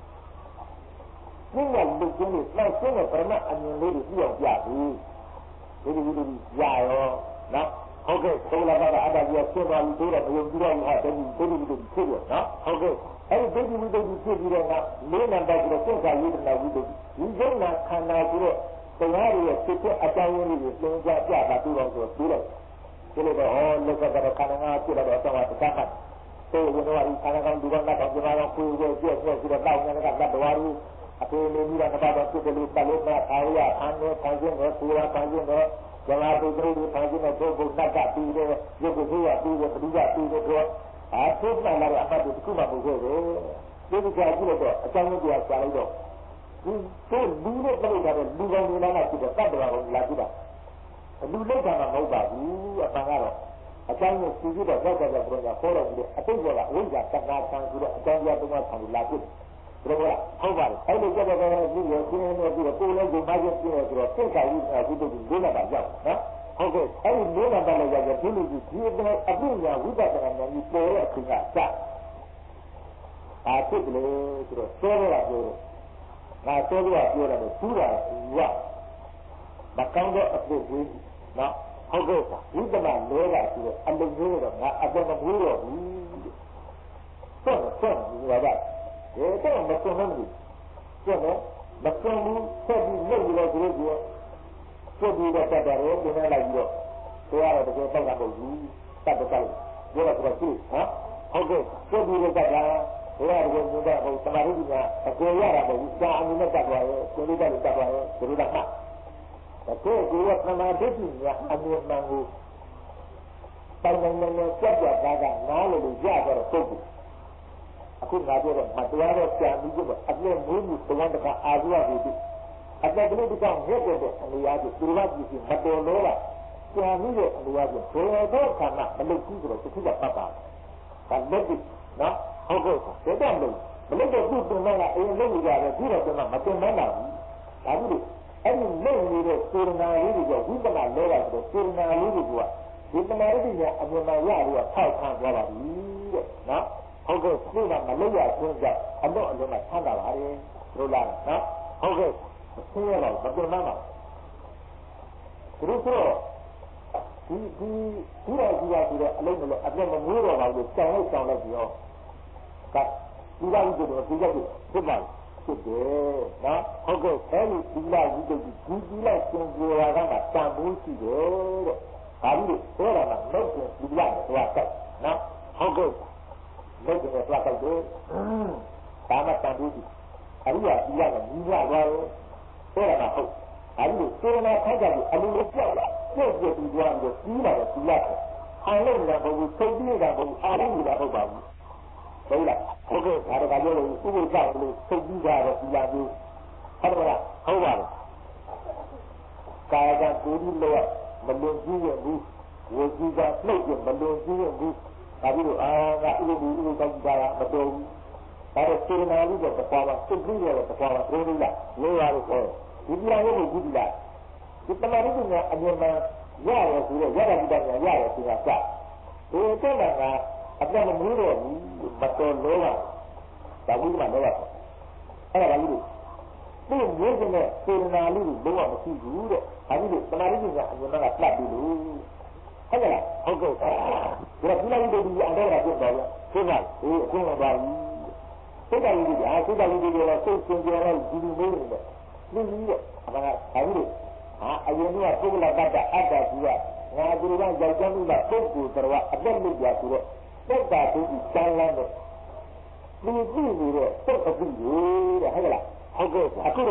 ဒီကလူချင်းတွေလိုက်ရှင်းတဲ့ပရမတ်အမြင်လေးတွေပြအောင်ပြပြီးဒီဒီဒီရရောနော်ဟုတ်ကဲ့သုံးလာတာအတားကြီးဖြစ်သွားပြီဆိုတော့ဘုံပြီးတော့ဟာတည်းဒီဒီဒီဖြစ်ရနော်ဟုတ်ကဲ့အဲဒီဒီဒီဒီဖြစ်ပြီးတော့ကလေးနံပါတ်ပြီးတော့သင်္ခါယုဒနာဝိတုဒီယုံနာခန္ဓာဆိုတော့တရားတွေရဲ့ဖြစ်တဲ့အကြောင်းရင်းတွေသင်ကြားပြတာပြီးတော့ဆိုပြီးတော့ဒီလိုတော့ဟောလောကကတော့ခန္ဓာငါးဖြစ်တော့တော့တတ်တာဆိုရင်တော့ဒီခန္ဓာကောင်ဒီကောင်ကတော့ဒီမှာတော့ကိုယ်ကိုပြည့်ပြည့်ပြီးတော့တောင်းနေတာကတ္တဝါရီအပေလေးကြီးကတတ်တော့ဖြစ်တယ်လို့ပတ်လို့မှအာရအန်နဲ့ခံခြင်းနဲ့ပူရခံခြင်းနဲ့ဇလာတုတ်တို့ခံခြင်းနဲ့ပုဂ္ဂိုလ်တတ်တတ်ပြီးတော့ရုပ်ကိုသိရပြီးတော့ပဋိယပြီးတော့အာသုမှန်လာတဲ့အပတ်တစ်ခုမှမဟုတ်ဘူးဒီဒီကြာကြည့်တော့အကြောင်းတရားရှာလိုက်တော့ဒီတို့လူနဲ့ပြိတ္တာတဲ့လူကောင်တွေလာကြည့်တော့တတ်တော်ကိုလာကြည့်တာလူလိုက်တာမှမဟုတ်ပါဘူးအပန်ကတော့အကြောင်းကိုသိပြီးတော့ကြောက်ကြတဲ့ဘုရားခေါ်တော်မူတဲ့အတိတ်ကအဝိဇ္ဇာတဏှာဆံဆိုတော့အကြောင်းတရားသုံးပါးဆံလို့လာကြည့်တယ်ဘယ်လိုလဲဟုတ်ပါတယ်အဲ့လိုကြတဲ့ကောင်ကဒီလိုရှင်းနေပြီးတော့ကိုယ်လည်းကိုယ်ပါချင်းပြည့်နေဆိုတော့သင်္ခါရိအကုတ္တကိုလေးလာတာရောက်နော်ဟုတ်ကဲ့အဲ့ဒီလေးလာတဲ့ရောက်တဲ့ဒီလိုကြီးဒီအတိုင်းအပြည့်ညာဝိပဿနာဉာဏ်ကြီးပေါ်တဲ့အချိန်ကစအာဖြစ်တယ်ဆိုတော့စောရတာပြောတယ်ငါစောရပြောတယ်သူ့တာရမကောင်းတဲ့အဖြစ်ကြီးနော်ဟုတ်ကဲ့ဝိပဿနာလဲတာဆိုတော့အလုံးကြီးတော့ငါအပေါ်မဘူးတော့ဘူးဆက်ဆက်ဒီလိုပါဒီတော့မဆုံးဘူးကျတော့မဆုံးဘူးဆက်ပြီးလုပ်ပြီးတော့ဒီလိုပြောဆက်ပြီးတော့တတ်တယ်ပြင်နေလိုက်ပြီးတော့တရားတော့တကယ်တောက်တာမဟုတ်ဘူးတတ်တော့တောက်ပြောတော့တော့သူဟမ်ဟုတ်ကဲ့ဆက်ပြီးတော့တတ်တာဘုရားတကယ်မြင်တဲ့ဟိုသမာဓိပညာအကျိုးရတာမဟုတ်ဘူးစာအမှုနဲ့တတ်သွားရဲ့ကိုယ်လေးတတ်လို့တတ်သွားရဲ့ဒီလိုတတ်တာတကယ်ကိုယ်ကသမာဓိပညာအမြင်မှန်ကိုတိုင်တိုင်နဲ့ကြက်ကြက်သားကနားလို့ရတော့ပုဂ္ဂိုလ်အခုငါပြောတော့မတရားတော့ကြာပြီးတော့အပြည့်မွေးမှုသဘောတကအာဇဝကိုဒီအပြည့်ကလေးတစ်ကောင်ရက်တဲ့အနေအချင်းသူတို့ကကြည့်မတော်လို့လားကြာပြီးတဲ့အနေအချင်းဘယ်တော့ခါမှမလုပ်ဘူးဆိုတော့သူကပတ်ပါဒါလက်ပြီးနော်ဟုတ်ကဲ့ဒါတော့မလုပ်မလုပ်တော့သူ့တင်လာအေးလုပ်ကြတယ်ပြီးတော့ကျွန်တော်မတင်မန်းတာဘူးဒါပြီးတော့အဲ့ဒီလုပ်နေတဲ့စေရနာလေးတွေကဝိပဿနာလဲတာဆိုတော့စေရနာလေးတွေကဒီတမာရီကအမြင်မှရပြီးတော့ထောက်ခံသွားပါပြီတဲ့နော်ဟုတ်ကဲ့ဒီမှာမလို့ရချင်းကြောင့်အတော့အလုံးကဆန်းတာပါလေလို့လားနော်ဟုတ်ကဲ့ဆင်းရဲတော့မပြောနိုင်ပါဘူးသူတို့ဒီဒီဒီတော့ဒီကဒီတော့အလုံးမလို့အပြတ်မမွေးတော့ပါဘူးကြောင်လိုက်ကြောင်လိုက်ပြီးတော့ကဒီလာကြီးတို့ဒီကကြီးဖြစ်ပါဖြစ်တယ်နော်ဟုတ်ကဲ့အဲဒီဒီလာကြီးတို့ဒီဒီလာစင်ကြရာကတန်ဖိုးရှိတယ်တဲ့ဒါပြီးတော့ဟောတာကမဟုတ်ဘူးဒီလာတော့ဆက်နော်ဟုတ်ကဲ့လက်ကျတော့သွားတော့တယ်ဒါမှတန်ဖိုးရှိအရိယာဒီလာကညီလာသွားရောဟောတာကဟုတ်အဲဒီစေရနာခိုက်ကြပြီးအလိုလိုပြောက်လာပြောက်ပြပြီးသွားပြီးပြီးလာတော့ဒီလာအားလုံးကဘုံသိပြီးတာဘုံအားလုံးကဟုတ်ပါဘူးဟုတ်လားဟုတ်ကဲ့ဒါတော့ပြောလို့ဥပ္ပခလို့သိပြီးတာတော့ဒီလာမျိုးဟုတ်ပါလားဟုတ်ပါလားကာယကကိုယ်ဒီလောမလွန်ကြည့်ရဘူးဝေကြီးကနှုတ်ရမလွန်ကြည့်ရဘူးဒါပြီးတော့အာကဥပ္ပဥပ္ပကောင်းတာမတော်ဘူးဒါတော့စေနာလေးတော့တစ်ပွားပါသိပြီးတယ်တစ်ပွားပါသိလို့လားလို့ရတော့ဒီပြာရုပ်ကိုကြည့်လိုက်ဒီတမာရီကအမြင်မှရရဆိုတော့ရတာဒီတိုင်းရရဆိုတာစဒီတဲ့ကအပြတ်မမွေးတော့ဘူးမတော်လို့လားဒါဘူးမှတော့အဲ့ဒါကကြီးဒီမျိုးစနဲ့စေနာလေးကိုလုံးဝမရှိဘူးတဲ့ဒါကြီးတမာရီကအမြင်မှကပြတ်ပြီလို့ဟုတ်ကဲ့ဟုတ်ကဲ့ဒါကဒီလိုဒီအတော့ရပြတော့ဖြစ်ပါအေးအခုမှပါဘူးစိတ်ကလေးကအာစိတ်ကလေးတွေကစိတ်စင်ကြယ်တော့ဒီလိုမျိုးနေတယ်လူကြီးကအမှန်ကဒါကြီးဟာအရင်ကပုဂ္ဂလတ္တအတ္တကြီးကငါသူတို့ကယောက်ျားမှုကပုဂ္ဂိုလ်တော်အသက်လို့ပြဆိုတော့သက်တာသူကြီးစမ်းလန်းတော့လူကြည့်နေတော့သက်အကြည့်ရတဲ့ဟုတ်ကလားဟုတ်ကဲ့အခုတော့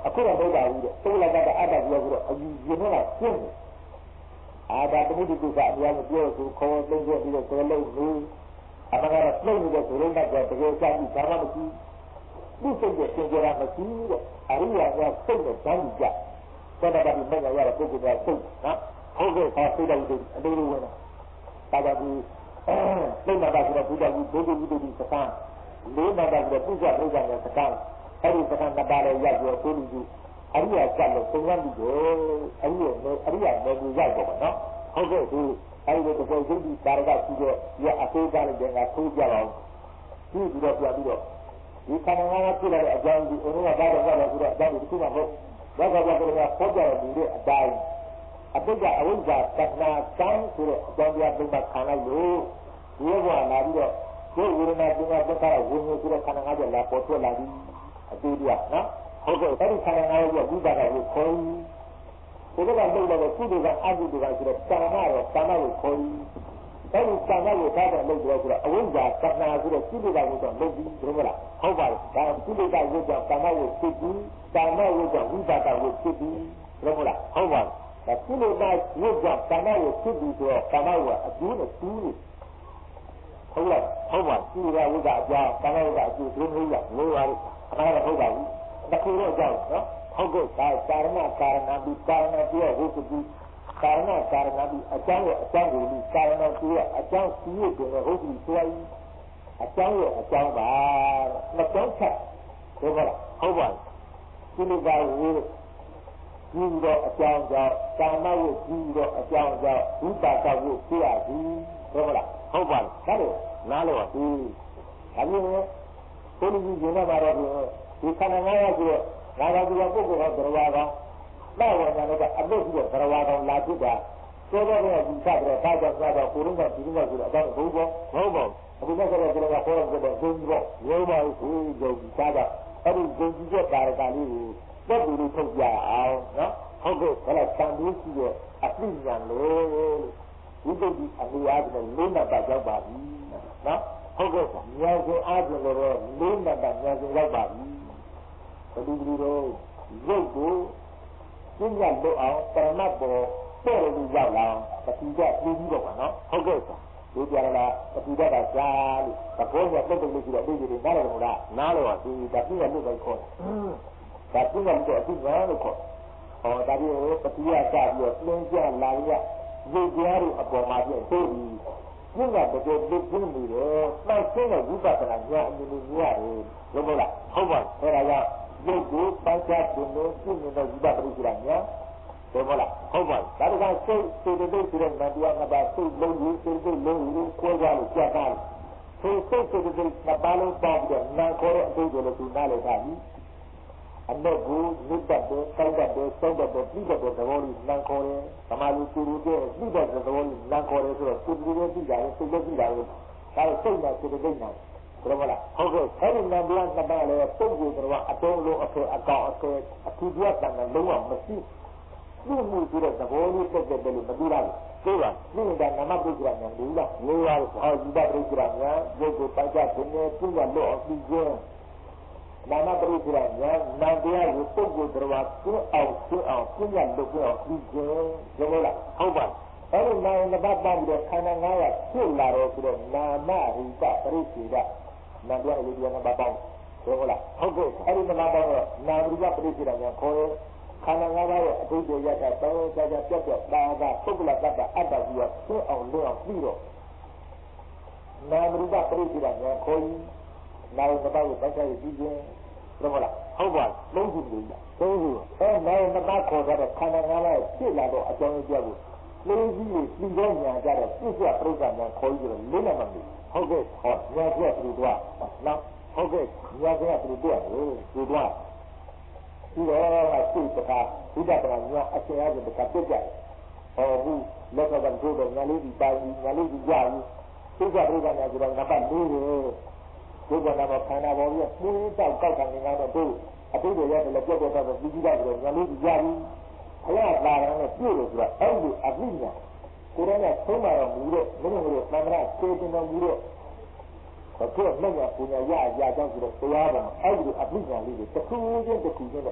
အခုတော့မဟုတ်ပါဘူးတဲ့သုလကတ္တအတ္တပြောပြီးတော့အယူရင်တော့ရှင်းတယ်အာဒါတမှုတိကိစ္စအများကြီးပြောဆိုခေါ်သိသိပြီးတော့ဆိုလို့ဘူးအမှန်ကတော့နှိမ့်နေတဲ့ဆိုလို့ကတကယ်စမ်းပြီးဘာမှမရှိသူ့စိတ်ရဲ့သင်္ကြန်မရှိတဲ့အရိယာကစိတ်နဲ့တန်းကြသောတာပတိမဂ္ဂရတဲ့ပုဂ္ဂိုလ်ကစိတ်နော်ဟုတ်ကဲ့ပါစိတ်တော်ကြီးအတူတူဝင်တာဒါကြောင့်ဒီစိတ်မှာဆိုတော့ဘုရားကြီးဘုဒ္ဓဘုဒ္ဓဒီစကားလေးမှာဆိုတော့ပုဇ္ဇဘုရားရဲ့စကားအဲ့ဒီစကားနှစ်ပါးလည်းရောက်ပြီးကိုလူကြီးအရိယာကလည်းသုံးရပြီးတော့အရိယာနဲ့အရိယာနဲ့ကိုရောက်တော့နော်ဟုတ်ကဲ့ဒီအဲ့ဒီတော့ကိုယ်စိတ်ဒီကာရကရှိတော့ဒီအသေးစားလိုက်တဲ့ကထိုးကြအောင်ကြည့်ပြီးတော့ပြပြီးတော့ဒီခန္ဓာငါးပါးပြလိုက်တဲ့အကြောင်းဒီအင်းကဘာလို့လဲဆိုတော့အကြောင်းဒီတစ်ခုမှမဟုတ်ဘာကြောင့်လဲဆိုတော့ပေါ်ကြတဲ့ဒီတဲ့အတိုင်းအတိတ်ကအဝိဇ္ဇာတဏှာကံဆိုတဲ့အကြောင်းတရားသုံးပါးခံလိုက်လို့ဒီဘဝလာပြီးတော့ဒီဝိရဏပညာသက်သာဝိညာဉ်ဆိုတဲ့ခန္ဓာငါးပါးလာပေါ်ထွက်လာပြီးအတူတူနော်ဟုတ်ကဲ့အဲ့ဒီခန္ဓာငါးပါးရဲ့ဝိပါဒကိုခေါ်ဒီကလုပ်တော့ကုသိုလ်ကအကုသိုလ်ကဆိုတော့ကာမရောကာမကိုခေါ်အဲ့ဒီကာမကိုထားတဲ့လုပ်တော့ဆိုတော့အဝိဇ္ဇာတဏှာဆိုတဲ့ကုသိုလ်ကိုတော့လုပ်ပြီးဘယ်လိုမလားဟုတ်ပါဘူးဒါကုသိုလ်ကဝိဇ္ဇာကာမကိုဖြစ်ပြီးကာမဝိဇ္ဇာဝိပါဒကိုဖြစ်ပြီးဘယ်လိုမလားဟုတ်ပါဘူးဒါကုသိုလ်ကဝိဇ္ဇာကာမကိုဖြစ်ပြီးဆိုတော့ကာမကအကျိုးနဲ့တူးနေဟုတ်လားဟုတ်ပါဘူးကုသိုလ်ကဝိဇ္ဇာအကြောင်းကာမဝိဇ္ဇာအကျိုးဒုမျိုးရလို့ပါဘူးအမှန်တော့ဟုတ်ပါဘူးတခုတော့ကြောက်နော်ဟုတ်ကဲ့ဒါကာရဏကာရဏဒီကာရဏပြောဟုတ်ပြီကာရဏကာရဏဒီအကြောင်းရဲ့အကြောင်းကိုဒီကာရဏပြောအကြောင်းစီးရတဲ့ဟုတ်ပြီဆိုရင်အကြောင်းရဲ့အကြောင်းပါမကြောက်ချက်ဟုတ်ပါလားဟုတ်ပါဘူးဒီလိုပါဝေးကြီးတော့အကြောင်းကြောင့်ကာမဝိကြီးတော့အကြောင်းကြောင့်ဝိပါဒဝိဖြစ်ရသည်ဟုတ်ပါလားဟုတ်ပါလားဒါလို့နားလို့ပါဒီဒါမျိုးဘုန်းကြီးရှင်ရပါတော့ဒီခန္ဓာငါးပါးဆိုတော့ငါးပါးဒီပုဂ္ဂိုလ်ကသရဝါကောင်မဝရဏနဲ့ကအလုတ်ပြီးတော့သရဝါကောင်လာဖြစ်တာသောတော်ကဒီစတဲ့ဒါကြောင့်သာတော့ကိုရုံးကဒီလိုဆိုတော့အတော့ဘုဘောဟုတ်ပါဘူးအခုလည်းဆိုတော့ကျွန်တော်ခေါ်ရတဲ့ဂုံကြီးပေါ့ရိုးပါဘူးဂုံကြီးသားတော့အဲ့ဒီဂုံကြီးရဲ့ကာရကလေးကိုတက်ပြီးလို့ထုတ်ပြအောင်နော်ဟုတ်ကဲ့ဘယ်လိုသံပြီးရှိရဲ့အပြည့်ညာလို့ဒီပုဂ္ဂိုလ်အမိအားဖြင့်လေးနတ်ရောက်ပါပြီနော်ဟုတ်ကဲ့ဉာဏ်ရှင်အားဖြင့်လည်းလေးနတ်ဉာဏ်ရှင်ရောက်ပါပြီဘယ်လိုဒီလိုရုပ်ကိုကျင့်ကြလို့အောင်ပရမတ်ပေါ်တဲ့လူရောက်လာပတိကပြီးပြီးတော့ပါနော်ဟုတ်ကဲ့ဒီကြရလားပတိကကကြားလို့သဘောကတက်တက်လို့ရှိတော့ဒီဒီနားလည်းမလားနားလို့ပါဒီဒါပြည့်ရလို့ပဲခေါ်တယ်ဒါပြည့်ရလို့အတိညာလို့ခေါ်ဟောဒါပြီးပတိကကြပြီးတော့သင်္ကြန်လာရရုပ်ကြားတို့အပေါ်မှာပြည့်ပြီးကျင့်ကြတဲ့ဒီပြင်းနေတယ်မှတ်ရှင်းတဲ့ဝိပဿနာဉာဏ်အမြင်ကြီးရတယ်ဟုတ်ပါလားဟုတ်ပါအဲ့ဒါကြောင့်ရုပ်ကိုပိုက်ချခြင်းနဲ့ရှင်းနေတဲ့ဝိပဿနာဉာဏ်ဟုတ်ပါလားဟုတ်ပါဒါတကစိတ်စိတ်တိတ်ဆိုတဲ့မတရားနှစ်ပါးစိတ်လုံးကြီးစိတ်တိတ်လုံးကြီးခွဲကြလို့ကြက်တာစိတ်စိတ်စိတ်တိတ်နှစ်ပါးလုံးပေါင်းပြီးတော့နာခေါ်တဲ့အတူတူလို့သူနားလည်တာကြီးအမေကိုမြတ်တဲ့စောက်တဲ့စောက်တဲ့ပြီးတဲ့သဘောလေးနာခေါ်တယ်သမာဓိတူတူတဲ့ပြီးတဲ့သဘောလေးနာခေါ်တယ်ဆိုတော့သူတူတူပြီးတာလေစိတ်လည်းပြီးတာလေဒါစိတ်နဲ့စိတ်တိတ်နာဘယ်လိုလဲဟုတ်ကဲ့အဲ့ဒီနံပါတ်နှစ်ပါးလည်းပုဂ္ဂိုလ်တော်အတုံးလုံးအဖေအကောင်အဖေအထူးပြတ်တယ်လုံးဝမရှိသူ့မှုဆိုတဲ့သဘောလေးတက်တက်လို့မတူလားသိပါဒီကနမပုဂ္ဂိုလ်ညာလို့လားလို့ရဟောဒီဘပရိစ္ဆရာညာရုပ်ကိုပိုက်ကြခြင်းနဲ့ပြည့်ရလို့အပြီးခြင်းနာမပရိစ္ဆရာညာနာတရားကိုပုဂ္ဂိုလ်တော်ကသိအောင်သိအောင်ပြည့်ရလို့ပြောပြီးခြင်းဒီလိုလားဟုတ်ပါအဲ့ဒီနာမပတ်ပတ်ပြီးတော့ခန္ဓာငါးပါးဖြစ်လာတော့ဆိုတော့နာမဟိတပရိစ္ဆေဒနာတရားလေးတရားနှစ်ပါးပေါင်းဟုတ်လားဟုတ်ကဲ့အဲ့ဒီနှစ်ပါးပေါင်းတော့နာမရူပပရိစ္ဆေဒညာခေါ်တယ်ခန္ဓာငါးပါးရဲ့အထုပ်တွေရတာတောင်းကြကြပြတ်ပြတ်ဒါကပုဂ္ဂလတ္တအတ္တကြီးကသိအောင်လွတ်အောင်ပြီးတော့နာမရူပပရိစ္ဆေဒညာခေါ်ရင်နာမပတ်ကိုပတ်ချရပြီးခြင်းဟုတ်လားဟုတ်ပါလုံးစုလို့လားသုံးခုအဲနာမပတ်ခေါ်တဲ့ခန္ဓာငါးပါးဖြစ်လာတော့အကြောင်းအကျိုးကိုလေးကြီးကိုပြီးတော့ညာကြတော့ပြည့်စုံပြိဿညာခေါ်ပြီးတော့လေးနဲ့မပြီးဟုတ်ကဲ့ဟောညာကျက်ပြီးတော့နော်ဟုတ်ကဲ့ညာကျက်ပြီးတော့ဒီတော့ဒီတော့စိတ်တခါဝိပဿနာဉာဏ်အရှင်းအကျတခါပြတ်ကြတယ်ဟောဘူးလက်ကကတို့တော့ညာလေးဒီပါကြီးညာလေးဒီကြဘူးစိတ်ကပြိဿညာဆိုတော့ငါပတ်လေးတယ်ဒီကနေ့မှာခန္ဓာပေါ်ပြီးပြင်းတောက်ကောက်ခံနေတော့တို့အတိတ်တွေရတယ်လက်ပြတ်တော့ပြီးပြီးတော့ညာလေးဒီကြဘူးဘုရားလာတယ်နဲ့ပြည့်လို့ဆိုတော့အဲ့ဒီအပိညာကိုယ်နဲ့သုံးပါတော့မူတဲ့မင်းတို့သမန္တစေတင်တော်မူတဲ့ဘာလို့လက်ရပူညာရရကြောင်းဆိုတော့တရားပေါ်အဲ့ဒီအပိညာလေးတွေတစ်ခုချင်းတစ်ခုချင်းနဲ့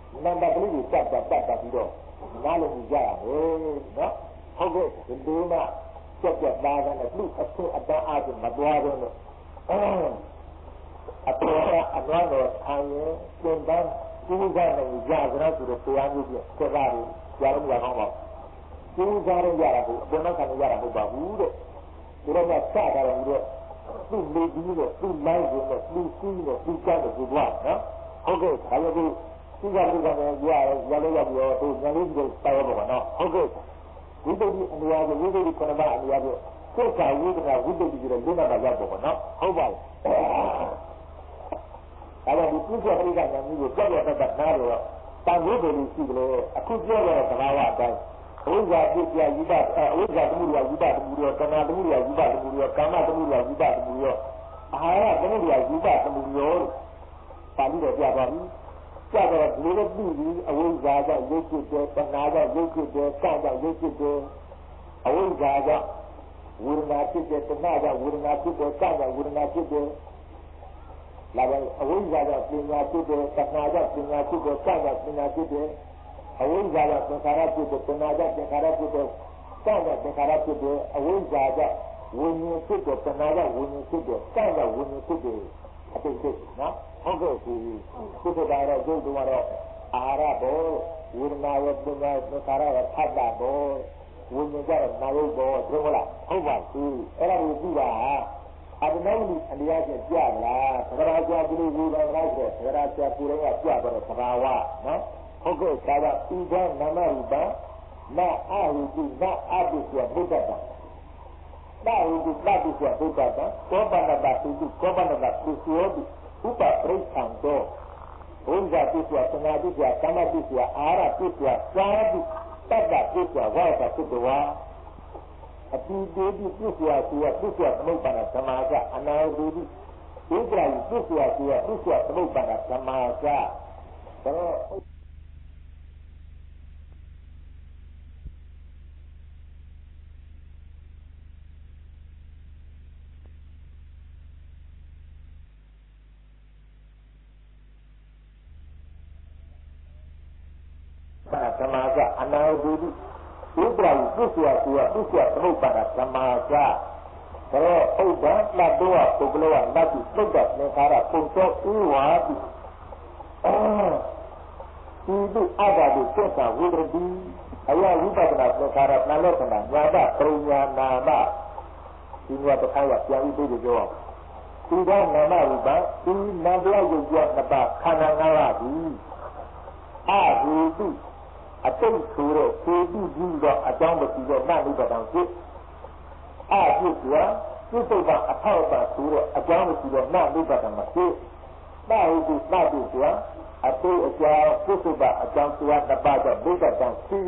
နံပါတ်ကလေးကိုစက်တက်တက်တက်ပြီးတော့နားလုံးကြရမယ်နော်ဟုတ်ကဲ့ဒီလိုမှစက်တက်သားတဲ့လူအဆင့်အတန်းအားဖြင့်မသွားဘူးလို့အပေါ်ကအသွားတော့ခံရင်သင်တန်းကျူးစားနေကြကြတော့ဆိုတော့တရားမျိုးပြဆက်သားတွေကြားလို့မရအောင်ပါကျူးစားရရတာကိုအပေါ်ကခံရတာမဟုတ်ပါဘူးတဲ့ဒီတော့ကစတာလည်းပြီးတော့သူ့လေကြီးနဲ့သူ့လိုက်ကိုနဲ့သူ့စီးနဲ့သူ့ကြတဲ့ကိုသွားနော်ဟုတ်ကဲ့ဒါလည်းဒီသူကသူကလည်းရရရလို့ရပြီးတော့သူညာလေးကိုတောင်းတော့နော်ဟုတ်ကဲ့ဝိတ္တိအမြာကိုဝိတ္တိခဏမအမြာကိုစိတ်ကဝိတ္တကဝိတ္တိကြီးတဲ့lungaတာရောက်တော့နော်ဟုတ်ပါဘူးဒါကြောင့်ဒီပုဂ္ဂိုလ်ပရိက္ခဏမျိုးကိုကြောက်ရတတ်တာနားတော့တန်ဖိုးတယ်လို့ရှိတယ်အခုပြောရတဲ့သဘာဝအတိုင်းအဝိဇ္ဇာပြည့်ပြယူပါအဝိဇ္ဇာတမှုရယူပါတမှုရကနာတမှုရယူပါတမှုရကာမတမှုရယူပါတမှုရအာဟာရတမှုရယူပါတမှုရပါဠိတော်ပြပါပြီကြတော့ဒီလိုပြီးပြီးအဝိဇ္ဇာကြောင့်ရုပ်ဖြစ်တယ်တဏှာကြောင့်ရုပ်ဖြစ်တယ်ကံကြောင့်ရုပ်ဖြစ်တယ်အဝိဇ္ဇာကြောင့်ဝေဒနာဖြစ်တယ်တဏှာကြောင့်ဝေဒနာဖြစ်တယ်ကံကြောင့်ဝေဒနာဖြစ်တယ်လာပဲအဝိဇ္ဇာကြောင့်ပညာဖြစ်တယ်တဏှာကြောင့်ပညာဖြစ်တယ်ကံကြောင့်ပညာဖြစ်တယ်အဝိဇ္ဇာကြောင့်သင်္ခါရဖြစ်တယ်တဏှာကြောင့်သင်္ခါရဖြစ်တယ်ကံကြောင့်သင်္ခါရဖြစ်တယ်အဝိဇ္ဇာကြောင့်ဝိညာဉ်ဖြစ်တယ်တဏှာကြောင့်ဝိညာဉ်ဖြစ်တယ်ကံကြောင့်ဝိညာဉ်ဖြစ်တယ်အတိတ်ဖြစ်နော်ဟုတ်ကဲ့ဒီကုသတာတော့ကျုပ်တို့ကတော့အာဟာရဘောဝေဒနာရောပညာသင်္ခါရရောဖတ်တာဘောဝိညာဉ်ကြတော့နာယုတ်ဘောသိဟုတ်လားဟုတ်ပါဘူးအဲ့ဒါကိုကြည့်တာအတ္တမောလိအလျာကျကြမလားသရရာကျပြုလို့ဝေဒနာဆိုသရရာကျပြုတော့ကြတော့သဘာဝနော်ဟုတ်ကဲ့ဒါကဤသောနာမရူပမအာဟုတိမအာတုပြဘုဒ္ဓတာနာဟုတိတတုပြဘုဒ္ဓတာကောပနတာသုကောပနတာသုယောတိဥပပရိသံတောဘုဇာတိပြသနာတိပြကာမတိပြအာရတိပြသာတိတတ္တတိပြဝါဒသုတဝါအတိတေတိပြည့်စုံစွာပြည့်စုံသမုပ္ပါဒသမာဓအနာဝိတိဣဒရာယပြည့်စုံစွာပြည့်စုံသမုပ္ပါဒသမာဓတော့သမာဓအနာဝိတိဥပ္ပရာပုစ္ဆရာဆိုရပုစ္ဆရာသမုပ္ပါဒသမာဓတော့ဥဒ္ဒလတ်တော်ပုဂ္ဂလောကလတ်တိသုတ်တသင်္ခါရပုံသောဥဝါတိအဲဒီတုအဘဒုသစ္စာဝိတ္တိအယဝိပဿနာသင်္ခါရနာလက္ခဏာညာတပရိညာနာမဒီညတခါရပြန်ပြီးပြီးပြောဒီကနာမရူပဒီနာတရားယုတ်ရတပခန္ဓာငါးပါးဒီအဟိတုအတိတ်ဆိုတော့သေတိကြီးတော့အကြောင်းမကြည့်တော့နတ်နိဗ္ဗာန်ဖြစ်အဖြစ်ကပြစ္ဆုတ်ကအထောက်အပံ့ဆိုတော့အကြောင်းမကြည့်တော့နတ်နိဗ္ဗာန်မဖြစ်နာဟုတိသတိကအတိတ်အကြောင်းပြစ္ဆုတ်ကအကြောင်းတရားနှစ်ပါးတော့ဘုဒ္ဓတန်ရှိ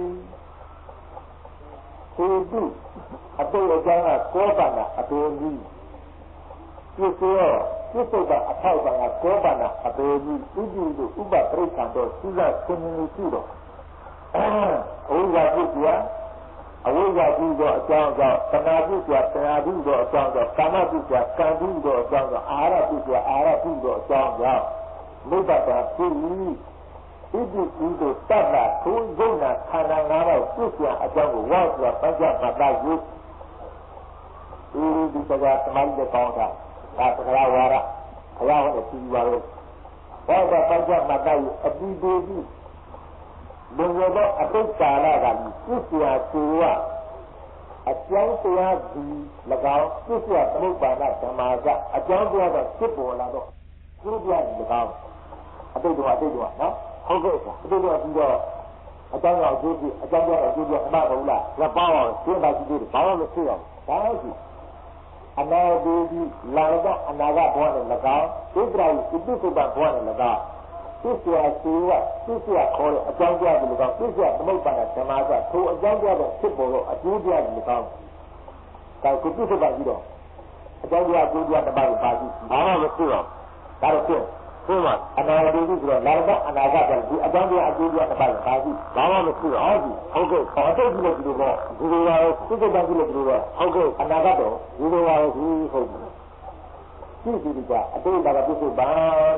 သေတိအတိတ်အကြောင်းကကောပနာအပေကြီးပြစ္ဆုတ်ပြစ္ဆုတ်ကအထောက်အပံ့ကကောပနာအပေကြီးဥဒိတုဥပပရိက္ခဏတော့စိကဆင်းနေရှိတော့အဝိဇ္ဇာပြုပြအဝိဇ္ဇာပြုသောအကြောင်းကြောင့်တဏှာပြုပြတဏှာပြုသောအကြောင်းကြောင့်ကာမပြုပြကံပြုသောအကြောင်းကြောင့်အာရပြုပြအာရပြုသောအကြောင်းကြောင့်နိဗ္ဗာန်ဖြစ်၏ဣတိဤသို့တတ္တထိုယုံနာခန္ဓာငါးပါးပြုပြအကြောင်းကိုဝါစွာပัญจမတ္တယုဤဒီကကသမိုင်းတဲ့ကောင်းတာဒါသရဝါရဘုရားဟောတဲ့ပြီးပါလို့ဝါစွာပัญจမတ္တယုအတိဒေတိဘုရားတော့အတိတ်ကာလကပြည့်စုံသူကအကြောင်းတရားဒီ၎င်းပြည့်စုံသမုပ္ပါဒဓမ္မာကအကြောင်းတရားကဖြစ်ပေါ်လာတော့သူတရားဒီ၎င်းအတိတ်ကအတိတ်ကနော်ဟုတ်ကဲ့အတိတ်ကပြီးတော့အကြောင်းကအကျိုးပြအကြောင်းကအကျိုးပြအမှားဘူးလားရပါအောင်ရှင်းပါကြည့်လို့ဘာလို့မဖြစ်အောင်ဒါဟုတ်အနာဂတိလာတော့အနာဂတ်ဘဝနဲ့၎င်းဣဒရာယိပိစုပ္ပဘဝနဲ့၎င်းပြည့်စုံသူကပြည့်စုံခေါ်တဲ့အကြောင်းတရားဒီလိုကောင်းပြည့်စုံသမုပ္ပါဒဓမ္မကထိုအကြောင်းတရားတော့ဖြစ်ပေါ်တော့အကျိုးတရားဒီလိုကောင်းဒါကိုပြည့်စုံပါကြည့်တော့အကြောင်းတရားအကျိုးတရားတစ်ပါးကိုပါကြည့်ဘာမှမဖြစ်တော့ဒါတော့ဖြစ်ဆိုမှအနာဂတ်ဆိုတော့လာတော့အနာဂတ်ကဒီအကြောင်းတရားအကျိုးတရားတစ်ပါးကိုပါကြည့်ဘာမှမဖြစ်တော့ဟုတ်ကဲ့ဟုတ်ကဲ့ခေါ်တော့ကြည့်လို့ဒီလိုတော့ဒီလိုပါပြည့်စုံပါကြည့်လို့ဒီလိုတော့ဟုတ်ကဲ့အနာဂတ်တော့ဒီလိုပါဟုတ်ပြီဟုတ်ပြီကြည့်ကြည့်ကြအတိတ်ကပြည့်စုံပါ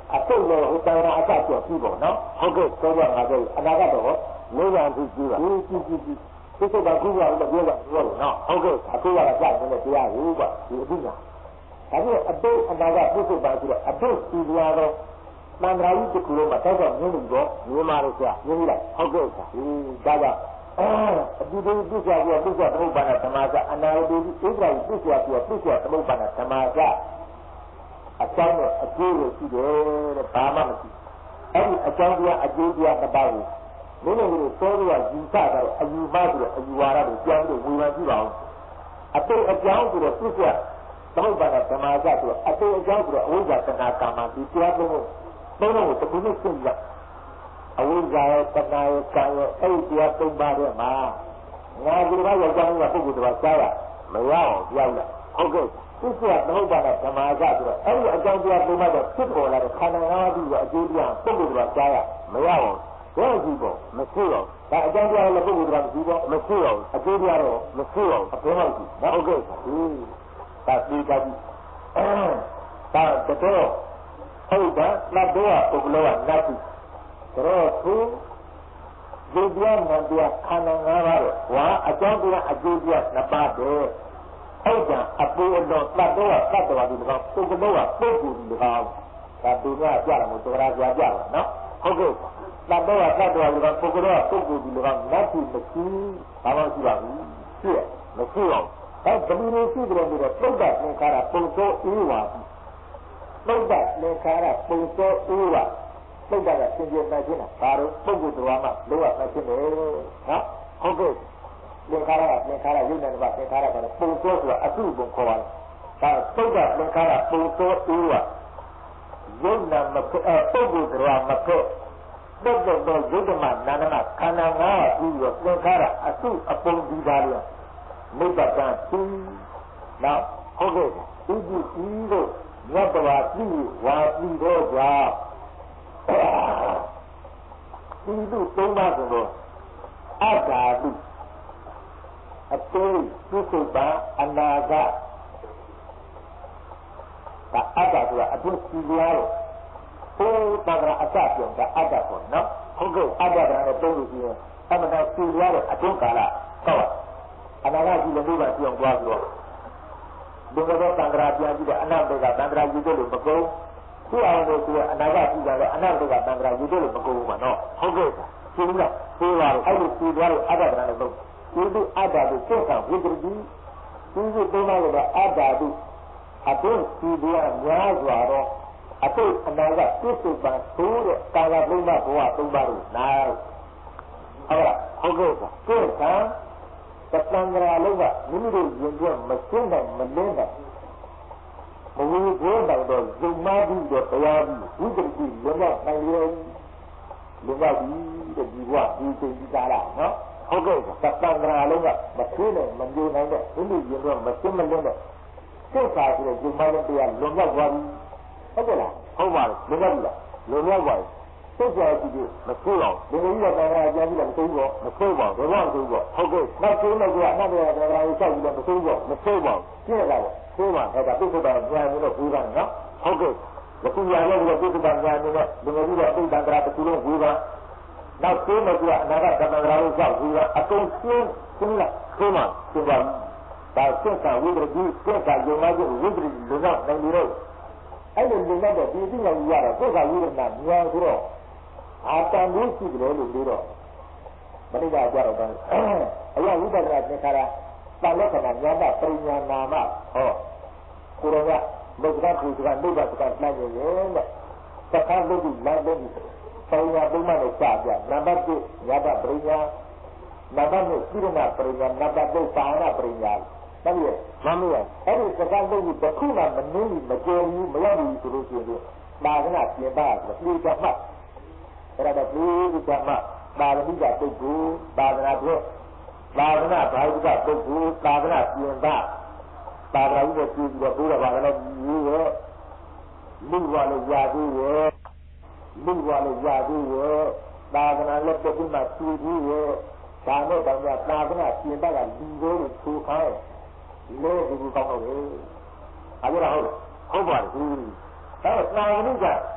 အတိတ်လည်းဟိုတိုင်းအကျကျော်ပြီးပေါ့နော်ဟုတ်ကဲ့ဆိုတော့ငါတို့အနာဂတ်တော့လေးပါးကြည့်ကြည့်ပါကြည့်ကြည့်ကြည့်ဒီစိတ်ကခုရတော့ပြောတာပြောလို့နော်ဟုတ်ကဲ့အခုကကြာနေတဲ့တရားကိုပါဒီအတိတ်ကဒါပြီးအတိတ်အနာဂတ်ပြည့်စုံပါဆိုတော့အတိတ်စီတရားတော့မန္တရာကြီးတစ်ခုလုံးမှာတောက်တော့မြင်လို့တော့မြင်ပါလို့ကြာမြင်ပြီလားဟုတ်ကဲ့ဆရာဟင်းဒါကြောင့်အတူတူပြည့်စုံပြီးပြည့်စုံသမုပ္ပါဒဓမ္မကအနာဂတ်ဒီဣဒ္ဓရာပြည့်စုံပြီးပြည့်စုံသမုပ္ပါဒဓမ္မကအကြောင်းနဲ့အကျိုးကိုရှိတယ်တဲ့ဘာမှမရှိအဲ့ဒီအကြောင်းတရားအကျိုးတရားတစ်ပါးကိုမင်းတို့ကစောရယူဆတာတော့အယူမဆိုတော့အယူဝါဒကိုကြောင်းလို့ဝေဖန်ကြည့်ပါဦးအတိတ်အကြောင်းဆိုတော့ပြည့်စုံသမုပ္ပါဒဓမ္မကဆိုတော့အတိတ်အကြောင်းဆိုတော့အဝိဇ္ဇာတဏှာကာမဒီတရားသုံးခုသုံးခုတစ်ခုနဲ့ရှင်းပြအဝိဇ္ဇာရဲ့တဏှာရဲ့ကာယရဲ့အဲ့ဒီတရားသုံးပါးတဲ့မှာငါဒီမှာရောက်ကြတဲ့ပုဂ္ဂိုလ်တော်ကြားရမရအောင်ပြောလိုက်ဟုတ်ကဲ့သူကသမုပ္ပါဒဓမ္မကဆိုတော့အဲ့ဒီအကြောင်းတရားသုံးပါးတော့ဖြစ်ပေါ်လာတဲ့ခန္ဓာငါးပါးရဲ့အကျိုးတရားပုဂ္ဂိုလ်တော်ကြားရမရအောင်ဘယ်ကြည့်ပေါ့မရှိတော့ဒါအကြောင်းတရားလည်းပုဂ္ဂိုလ်တော်မရှိတော့မရှိတော့အကျိုးတရားတော့မရှိတော့အပြင်ဟုတ်ပြီဟုတ်ကဲ့ဟင်းဒါဒီကကြီးဒါတော့ဟုတ်တာလက်တော့ပုဂ္ဂိုလ်ကလက်ပြီတော့သူဒီပြန်မှတရားခန္ဓာငါးပါးတော့ဝါအကြောင်းတရားအကျိုးတရားနှစ်ပါးတည်းဟုတ်ကြအပူအတော်လက်တော့သတ္တဝါဒီကောင်ပုဂ္ဂိုလ်ကပုဂ္ဂိုလ်ဒီကောင်ဒါသူကကြားတယ်မို့တရားကြားကြပါနော်ဟုတ်ကဲ့လက်တော့သတ္တဝါဒီကောင်ပုဂ္ဂိုလ်ကပုဂ္ဂိုလ်ဒီကောင်လက်ပြီမရှိဘာမှရှိပါဘူးရှိရမရှိအောင်အဲဘယ်လိုရှိကြလဲဆိုတော့ပုဒ်တဲ့သင်္ခါရပုံစောအေးပါပုဒ်တဲ့သင်္ခါရပုံစောအေးပါပုဒ်တဲ့ဆင်ပြေနိုင်ခြင်းလားဒါတော့ပုဂ္ဂိုလ်တော်မှာလောရနိုင်ခြင်းလေနော်ဟုတ်ကဲ့သင်္ခါရကသင်္ခါရယုံနေတဲ့ဘာသင်္ခါရကတော့ပုံစောဆိုတာအစုပုံခေါ်ပါတယ်ဒါပုဒ်တဲ့သင်္ခါရပုံစောအေးပါယုံနာမဖြစ်အဲပုဂ္ဂိုလ်တော်မဖြစ်ပုဂ္ဂိုလ်တော်ယုဒ္ဓမနာနမခန္ဓာငါးပြီးတော့သင်္ခါရအစုအပုံဒီပါလေမိဘတန်သူနောက်ဟုတ်ကဲ့ဒီဒီဒီတို့မြတ်တော်ပြည်ဝါပြည်တော်ကြောင့်ဒီတို့သုံးပါးဆိုတော့အတ္တာတုအတေသုစုပါအနာဂတ်ဒါအတ္တဆိုတာအတုစီရားတော့ဟိုတာကအစပြောတာအတ္တပေါ့နော်ဟုတ်ကဲ့အတ္တကလည်းသုံးလို့ရှိရင်အမှန်တော့စီရားတော့အတုကာလဟုတ်အနာဂတ်ကြီးလည်းလို့ပါပြောင်းသွားပြီးတော့ဘုရားတော်တန်ခါပြန်ကြည့်တဲ့အနန္တကတန်ခါယူတယ်လို့မကုန်သူ့အောင်လို့ဆိုအနာဂတ်ကြီးကတော့အနန္တကတန်ခါယူတယ်လို့မကုန်ဘူးမှာနော်ဟုတ်ကဲ့ရှင်းလားပြေးပါလို့အဲ့လိုပြေးသွားလို့အတ္တကလည်းတော့ဒီလိုအတ္တကိုစိတ်ကဝိတ္တိဒီဒီသုံးပါးကတော့အတ္တကိုအတုစီတရားများစွာတော့အတုအနာဂတ်ပြည့်စုံပါသို့တဲ့ကာလသုံးပါးဘဝသုံးပါးကိုနားဟုတ်လားဟုတ်ကဲ့ပါကိုယ်ကတဏ္ဍာလုံးကမိမိတို့ရင်ကျမရှင်းနိုင်မလင်းနိုင်မဝေဘောတော့တော့ဇုံမပြီးတော့တရားပြီးဝိတ္တိလွတ်လောက်နိုင်ရောလွတ်လောက်ပြီးတဲ့ဒီဘဝဒီစိတ်ဒီကားလားနော်ဟုတ်ကဲ့တဏ္ဍာလုံးကမရှင်းနိုင်မညိုနိုင်တဲ့မိမိရင်တော့မရှင်းမလင်းတဲ့စိတ်ပါဆိုတဲ့ဇုံမလုံးတရားလွတ်လောက်သွားပြီဟုတ်ကဲ့လားဟုတ်ပါဘူးလွတ်လောက်ပြီလားလွတ်လောက်ပါစိတ်ကြကြည့်ကြည့်မဆိုးတော့ဒီလိုကြီးတော့တရားကြားကြည့်လည်းမဆိုးတော့မဆိုးပါဘူးဘာမှမဆိုးတော့ဟုတ်ကဲ့နောက်ကျိုးတော့ကအနတ္တရာတရားကိုစောက်ပြီးတော့မဆိုးတော့မဆိုးပါဘူးရှင်းရတာပေါ့ဆိုးပါအဲ့ဒါပြစ္ဆုတ်ပါဉာဏ်မျိုးတော့ဘူးပါနော်ဟုတ်ကဲ့ဒီကုညာလည်းပြစ္ဆုတ်ပါဉာဏ်မျိုးနဲ့ဒီလိုကြီးတော့သိတ္တန္တရာတစ်ခုလုံးဘူးပါနောက်ကျိုးတော့ကအနာဂတ်တဏ္ဍာကိုစောက်ပြီးတော့အကုန်ရှင်းရှင်းလားရှင်းပါရှင်းပါဒါစိတ်ကဝိတ္တိစိတ်ကယုံမှကျဝိတ္တိလုံတော့နိုင်ပြီတော့အဲ့လိုလုံတော့ဒီသိဉာဏ်ကြီးရတော့စိတ်ကဝိတ္တိနာဉာဏ်ဆိုတော့အာတန်လို့ရှိတယ်လို့ပြောတော့မနိဒာကြတော့တယ်အယဝိပဿနာသင်္ခါရတန်လက္ခဏာဉာဏ်ပရိညာနာမဟောကိုရောကဘုရားကုသကနိဗ္ဗာန်ကနိုင်ရင်တဲ့သက္ကံလို့ဒီလိုက်လို့ဒီပရိညာသုံးပါးနဲ့စပြနံပါတ်တစ်ဉာဏ်ပရိညာနံပါတ်နှစ်စိရဏပရိညာနံပါတ်သုံးပါဏပရိညာမဟုတ်ရဲ့မမရအဲ့ဒီသက္ကံလို့ဒီတစ်ခုမှမနည်းမကြုံဘူးမရဘူးဆိုလို့ရှိရင်ဒါကနာပြင်ပါဆိုပြီးကြမှတ်အဲ့ဒါဘုရားကမှသာဝတိကပုဂ္ဂိုလ်သာသနာ့အတွက်သာသနာ့ဘာဝကပုဂ္ဂိုလ်သာသနာ့ပြင်ပသာသနာ့ရဲ့ပြည်ပြီးတော့ဘုရားဘာသာနဲ့ကြီးရဲ့လူဝါလို့ရာသေးရဲ့လူဝါလို့ရာသေးရဲ့သာသနာ့လက်ပတ်မှာပြည်ပြီးရဲ့ဒါနဲ့တောင်ကသာသနာ့ပြင်ပကလူတို့ကိုထူခိုင်းလဲဒီလိုကောင်းတော့လေအဲ့ဒါဟုတ်ဟုတ်ပါတယ်ဒါကသာဝတိက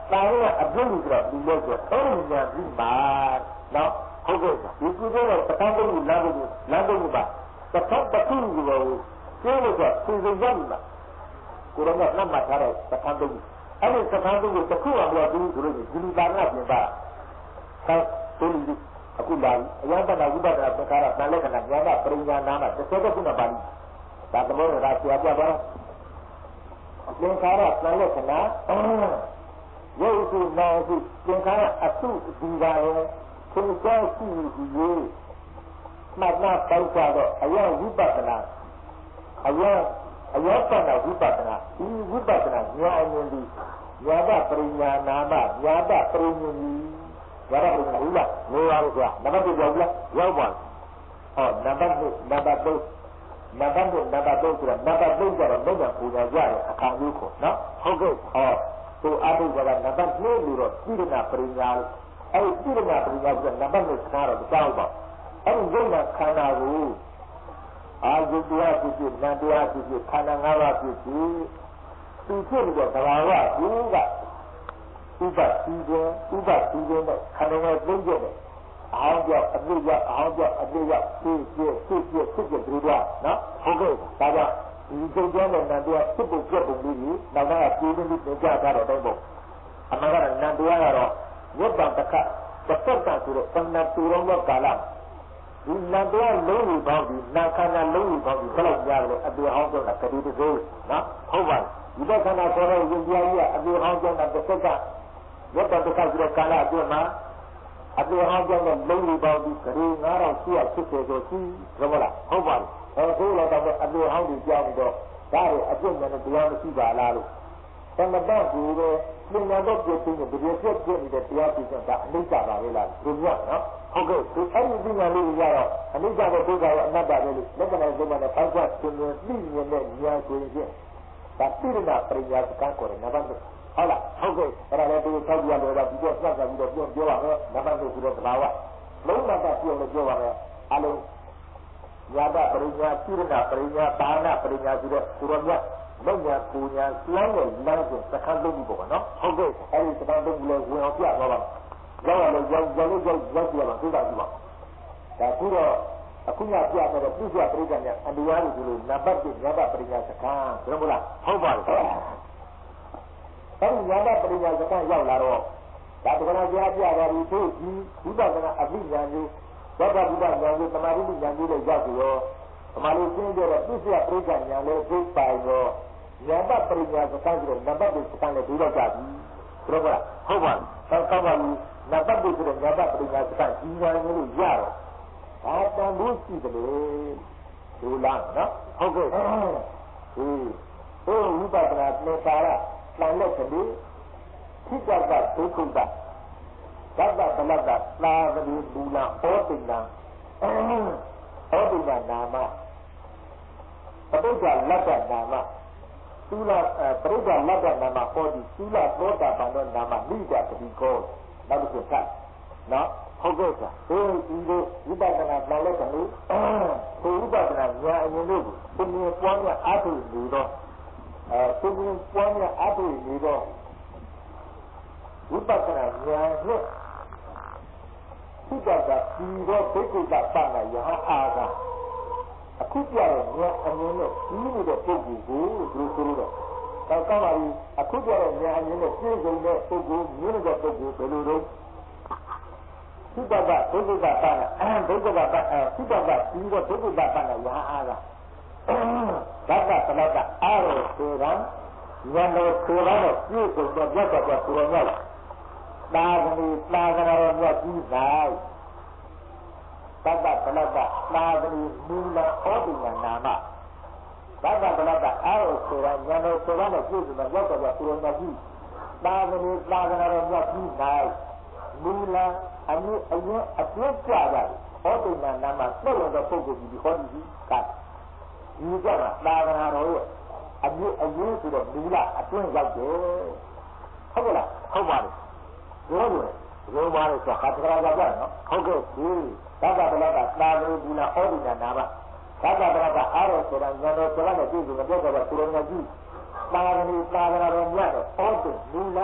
တာရအပြည့်ဆိုတော့ဒီလိုဆိုတော့ဉာဏ်ပြီးပါနော်ဟုတ်ကဲ့ဒီကုသိုလ်တော့ပထမဘုရားလမ်းဘုလမ်းဘုပါတစ်ခါတစ်ခုကိုပြောလို့ဆိုသူစုံရမှာကိုရောကနှမ်းမှတ်ထားတဲ့ပထမဘုအဲ့ဒီပထမဘုကိုတစ်ခုအောင်ပြောပြီးဆိုလို့ဒီလူသားကပြင်ပါဆက်တူလူအခုလာအယံပနာဝိပဿနာသင်္ခါရသံလက္ခဏာဉာဏ်ပရိညာနာမှာတစ်ဆက်တစ်ခုနဲ့ပါဠိဒါသဘောကဆရာပြပါတော့သင်္ခါရသံလက္ခဏာရုပ်စုနာစုသင်္ခါရအစုဒီပါရောသူစောရှိရေးမှတ်မှတ်ပေါက်ကြတော့အယံဝိပဿနာအယံအယံပနာဝိပဿနာဒီဝိပဿနာဉာဏ်အမြင်ဒီဉာဏ်ပရိညာနာမဉာဏ်ပရိညင်ရရဘူးလားနေပါလို့ဆိုတာနံပါတ်ပြောဘူးလားရောက်ပါဟောနံပါတ်နံပါတ်နံပါတ်နံပါတ်ဆိုတာနံပါတ်ကျတော့ဘယ်မှာပူဇော်ကြတယ်အခါမျိုးကိုနော်ဟုတ်ကဲ့ဟောသူအဘိဓမ္မာနံပါတ်နှစ်လို့တော့ပြိဋ္ဌာပရိညာအဲ့ဒီပြိဋ္ဌာပရိညာကနံပါတ်နှစ်ထားတော့ကြောက်ပါအဲ့ဒီရုပ်နာခန္ဓာကိုအာယုတရားဖြစ်ဖြစ်နံတရားဖြစ်ဖြစ်ခန္ဓာ၅ပါးဖြစ်ဖြစ်သူဖြစ်နေတဲ့သဘာဝကိုကဥပတိကျေဥပတိကျေနဲ့ခန္ဓာနဲ့သိကြတယ်အောင်းပြောက်အပြည့်ရောက်အောင်းပြောက်အပြည့်ရောက်သိကျသိကျသိကျပြီးတော့နော်ဟုတ်ကဲ့ဒါကြောင့်ဒီစိတ်ကြောနဲ့နံတရားဖြစ်ဖို့ပြတ်ပုံလေးကြီးနောက်ကပြည်ပြီးတင်ကြတာတော့တိုင်းပုံအမှန်ကတော့နံတရားကတော့ဝတ်တံတခတစ်သက်တာဆိုတော့သံဃာတူတော်သောကာလဒီနံတရားလုံးဝပေါင်းပြီးနာခန္ဓာလုံးဝပေါင်းပြီးဘယ်လောက်ကြားလို့အပြည့်အောင်ပြောတာကတိတစိုးနော်ဟုတ်ပါဒီဘက်ခန္ဓာဆိုတော့ယဉ်ကျေးကြီးအပြည့်အောင်ပြောတာတစ်သက်ကဝတ်တံတခဆိုတဲ့ကာလအတွင်းမှာအပြည့်အောင်ပြောတဲ့လုံးဝပေါင်းပြီးကလေးငါးထောင်ရှိရဖြစ်စေဆိုရှိဟုတ်လားဟုတ်ပါဘူးအဲဒါတော့အပြည့်အောင်ကြီးကြောင်းတော့ဒါရအပြည့်နဲ့တရားမရှိပါလားလို့သမတကူတော့ပြင်ရတော့ပြည့်စုံတဲ့ဒီပြည့်ပြည့်နေတဲ့တရားပြည့်စုံတာအနိစ္စပါပဲလားဒီညနော်ဟုတ်ကဲ့ဒီအဲ့ဒီပညာလေးရတော့အနိစ္စကိုဒုက္ခကိုအနတ္တပဲလို့လက္ခဏာစုံနဲ့ပေါက်ကွသင်္ကေတသိမြင်တဲ့ဉာဏ်ကိုရင်ဖြင့်ဒါတိရဏပရိညာစကံကိုရနံပါတ်ဟုတ်လားဟုတ်ကဲ့အဲ့ဒါလည်းဒီသောက်ပြရတယ်တော့ဒီတော့စက်ပြီးတော့ပြောပြောပါမယ်နံပါတ်ဆိုတော့သဘာဝလုံးဝတာပြောလို့ပြောပါမယ်အလုံးယာတပရိညာတိရဏပရိညာပါဏပရိညာဆိုတော့ကိုရောမြတ်မညာပူညာစွမ်းတဲ့လမ်းကိုစခန်းသုံးပြီးပေါ့နော်ဟုတ်ကဲ့အဲဒီစခန်းသုံးပြီးလဲဝင်အောင်ပြသွားပါရောက်ရလို့ရောက်ရောက်လို့ရောက်ရောက်ပြပါသိတာကြည့်ပါဒါခုတော့အခုညပြတော့ပြည့်စုံပရိက္ခဏအတရားကိုဒီလိုနံပါတ်၁ညဘပရိညာစခန်းဘယ်လိုလားဟုတ်ပါဘူးအဲဒီညဘပရိညာစခန်းရောက်လာတော့ဒါတက္ကနာကြားပြတော်ဒီသူဒီဘုဒ္ဓကနာအဘိညာဉ်ကြီးဘောဓဘုဒ္ဓဉာဏ်ကြီးသမာဓိဉာဏ်ကြီးတွေရောက်ပြီးတော့သမာဓိကျင်းတဲ့ပြည့်စုံပရိက္ခဏဉာဏ်လေးသိပိုင်တော့ဉာဏ်ပရိညာစကံဆိုတော့နံပါတ်၁စကံနဲ့ဒီတော့ကြပြီဘယ်လိုလဲဟုတ်ပါဘူးဆောက်ဆောက်ပါဘူးနံပါတ်၁ဆိုတော့ဉာဏ်ပရိညာစကံဒီဉာဏ်မျိုးရတော့ဒါတန်ဖို့ရှိတယ်ဒီလားနော်ဟုတ်ကဲ့ဟင်းဟိုဝိပဿနာသင်္ခါရလမ်းလက်ကလေးခိတ္တကဒုက္ခတသဗ္ဗဗလတ္တသာဝတိမူလဩတိဏဩတိဏနာမပဋိစ္စလတ္တနာမသုလပရိဒလတ္တနာမဟောဒီသုလသောတာပန်သောနာမမိဒပတိကောနောက်တစ်ခုကနော်ဟုတ်ကဲ့ဆရာဒီဒီဝိပဿနာနာလက်ကလေးဒီဝိပဿနာဉာဏ်အရင်လို့ကိုမြင်ပွားများအားထုတ်နေတော့အဲကိုမြင်ပွားများအားထုတ်နေတော့ဝိပဿနာဉာဏ်နဲ့သုတ္တကပြီးတော့ဘိက္ခုတပဏယဟအာကအခုပြတဲ့ဉာဏ်အမြင်နဲ့ပြီးနေတဲ့ပုဂ္ဂိုလ်ကိုသူဆိုလို့တော့ကောင်းပါပြီအခုပြတဲ့ဉာဏ်အမြင်နဲ့ပြည့်စုံတဲ့ပုဂ္ဂိုလ်မြင်တဲ့ပုဂ္ဂိုလ်ဘယ်လိုတော့သုတ္တကဘုဒ္ဓဘာသာအဲဘုဒ္ဓဘာသာအဲသုတ္တကပြီးတော့ဘုဒ္ဓဘာသာနဲ့ယဟအားကဒါကသလကအားရဆိုတာဉာဏ်တော်ဆိုတာနဲ့ပြည့်စုံတဲ့ပြတ်တဲ့ကိုယ်တော်သာဂတိသာဂနာရောမြတ်ကြီးနိုင်သတ္တဗလတ္တသာဂတိမူလဩတိဏနာမသတ္တဗလတ္တအားရဆိုတာဉာဏ်တော်ဆိုတာနဲ့ပြည့်စုံတဲ့ပြတ်တဲ့ကိုယ်တော်ကြီးသာဂတိသာဂနာရောမြတ်ကြီးနိုင်မူလအမှုအရင်အပြည့်ကြတာဩတိဏနာမသက်ဝင်တဲ့ပုဂ္ဂိုလ်ကြီးဟောဒီကဒီကသာဂနာတော်ရဲ့အမှုအရင်ဆိုတော့မူလအတွင်းရောက်တယ်ဟုတ်ကဲ့လားဟုတ်ပါတယ်ပြောတယ်ပြောပါလို့ဆိုတာခါတခါကြကြနော်ဟုတ်ကဲ့ဒီသတ္တဗလကသာဂတိမူလဩတိဏနာမသတ္တဗလကအားရဆိုတာဉာဏ်တော်ဆိုတာနဲ့ပြည့်စုံတဲ့ပုဂ္ဂိုလ်ကသူတော်မြတ်ကြီးသာဂတိသာဂနာတော်မြတ်တော့ဩတိမူလ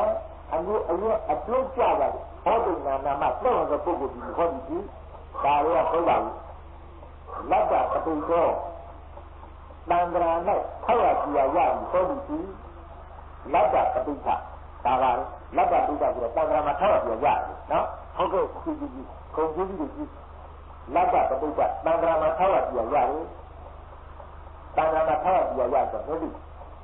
အမျိုးအရွယ်အပြုတ်ကြတာဟောတဲ့နာမတော့တဲ့ပုဂ္ဂိုလ်ဒီဟောဒီဒါရောဟုတ်ပါဘူးလတ်တာပတိသောတန်ត្រာနဲ့ထောက်ရပြရရပြီးဟောဒီလတ်တာပတိသဒါပါလတ်တာပတိသဆိုတော့တန်ត្រာမှာထောက်ရပြရရတယ်နော်ဟုတ်ကဲ့ကြည့်ကြည့်ကြည့်ခုံကြည့်ကြည့်ကြည့်လတ်တာပတိသတန်ត្រာမှာထောက်ရပြရရတယ်တန်ត្រာမှာထောက်ရပြရရဆိုတော့ဒီ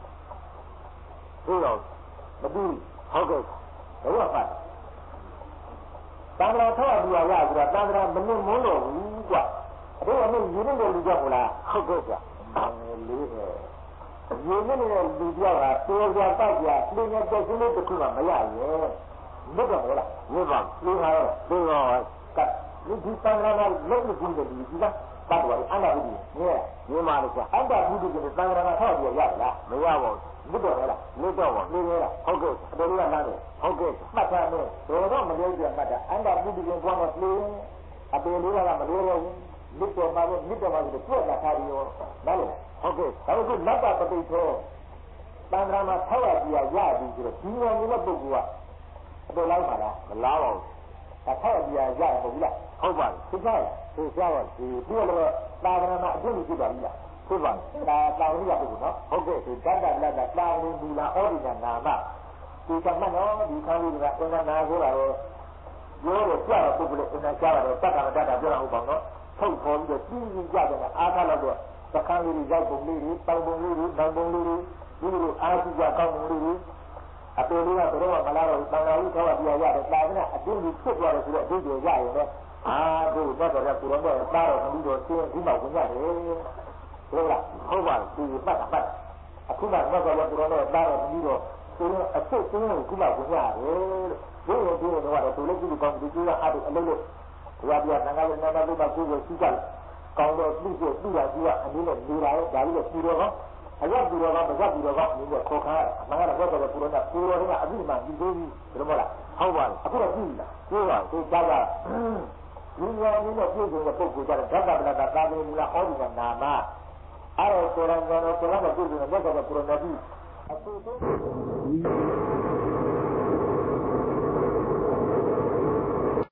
ဟုတ်တော့မတူဟုတ်ကဲ့ဘယ်လိုပါတန်ត្រာထောက်ရပြရရဆိုတော့တန်ត្រာမနစ်မုန်းတော့ဘူးကွာအဲ့ဒါနဲ့ယူနေတဲ့လူကြောက်လားဟုတ်ကဲ့ကွာလေးဟဲ့ယူနေတဲ့လူကြောက်ကတောကြတောက်ကြပြင်းနေတဲ့စိတ်တစ်ခုမှမရရဲ့မဟုတ်တော့လားမဟုတ်ပါဘူးဟာတော့ဒီတော့ကလူဒီတန်ត្រာကလုံးဝကြည့်တယ်ဒီကပတ်သွားအန္တရာယ်ကြီးနေနေမှာလေကွာအန္တရာယ်ကြီးကတန်ត្រာကထောက်ပြရရလားမရပါဘူးမဟုတ်တော့လားမဟုတ်တော့ပါဘူးနေလားဟုတ်ကဲ့အတော်လေးကလားတယ်ဟုတ်ကဲ့မှတ်ထားမယ်တော့တော့မလို့ပြမှတ်တာအန္တရာယ်ကြီးကဘာမှမလို့အပေလေးကမလို့ရောမြစ်တော်ပါလို့မြစ်တော်ပါလို့ပြတ်လာတာရောနားလို့ဟုတ်ကဲ့ဒါကလတ်တာပဋိသောတန်ត្រာမှာထောက်ရပြရရပြီဆိုတော့ဒီဉာဏ်နဲ့ပုဂ္ဂိုလ်ကအတော်လောက်ပါလားမလားပါဘူးဒါထောက်ရပြရရပုံပြီလားဟုတ်ပါပြီသိကြလားသိကြပါဒီဒီလိုသာသနာမှာအကျင့်ကြီးပါပြီလားဟုတ်ပါပြီဒါသာဝတိကပုဂ္ဂိုလ်နော်ဟုတ်ကဲ့ဒီတတ္တလတ်တာသာဝတိမူလာဩဒီနာနာမဒီကမှတ်နော်ဒီခန်းလေးကအင်္ဂနာဆိုတာရောရောတော့ကြာတော့ပုဂ္ဂိုလ်အင်္ဂနာကြာတော့တတ်တာမတတ်တာပြောတာဟုတ်ပါတော့ထုတ်ခေါ်ပြီးတော့ကြီးကြီးကြတယ်အားထားလို့တော့သခန်းလေးတွေရောက်ပုံလေးတွေတောင်ပုံလေးတွေတောင်ပုံလေးတွေဒီလိုအားကြီးကြကောင်းပုံလေးတွေအပေလေးကတော့မလာတော့တန်ခါကြီးထောက်ပြရရတယ်တာကအတင်းကြီးဖြစ်သွားတယ်ဆိုတော့အတင်းကြီးရရင်လည်းအာတို့တော့တော့ကိုရောတော့တာတော့ဘူးတော့သင်ဒီမှာဝင်ရတယ်ဟုတ်လားဟုတ်ပါဘူးဒီပတ်ပတ်အခုမှတော့တော့ကိုရောတော့တာတော့ဘူးတော့သူအစ်စ်တင်းကိုခုမှဝင်ရတယ်ဘိုးဘိုးတော့သူလည်းကြည့်ကောင်းဒီကြီးကအတူအလုပ်လုပ်ဘုရားပြနာငါလည်းနာမလို့ပါကိုယ်ကိုစီးကြတယ်ကောင်းတော့ပြီးပြပြီးတာကြီးကအနည်းနဲ့နေလာတော့ဒါကြီးကပူတော့ကောအရက်ပူတော့ကောမရက်ပူတော့ကောဒီကခေါ်ခါအမှန်ကတော့ဘယ်တော့ပူတော့ပူတော့ကအပြီးမှပြီးသေးပြီဘယ်လိုမလားဟုတ်ပါဘူးအခုတော့ပြီးလားပြီးပါဒီကြောက်ကဒီဉာဏ်ကြီးနဲ့ပြည့်စုံတဲ့ပုဂ္ဂိုလ်ကြတဲ့ဓမ္မပလတာသာဝေမူလာဩဒီကနာမအဲ့တော့ကိုယ်တော်ကတော့ကိုယ်တော်ကပြည့်စုံတဲ့မြတ်စွာဘုရားပူရဏတိအခုတော့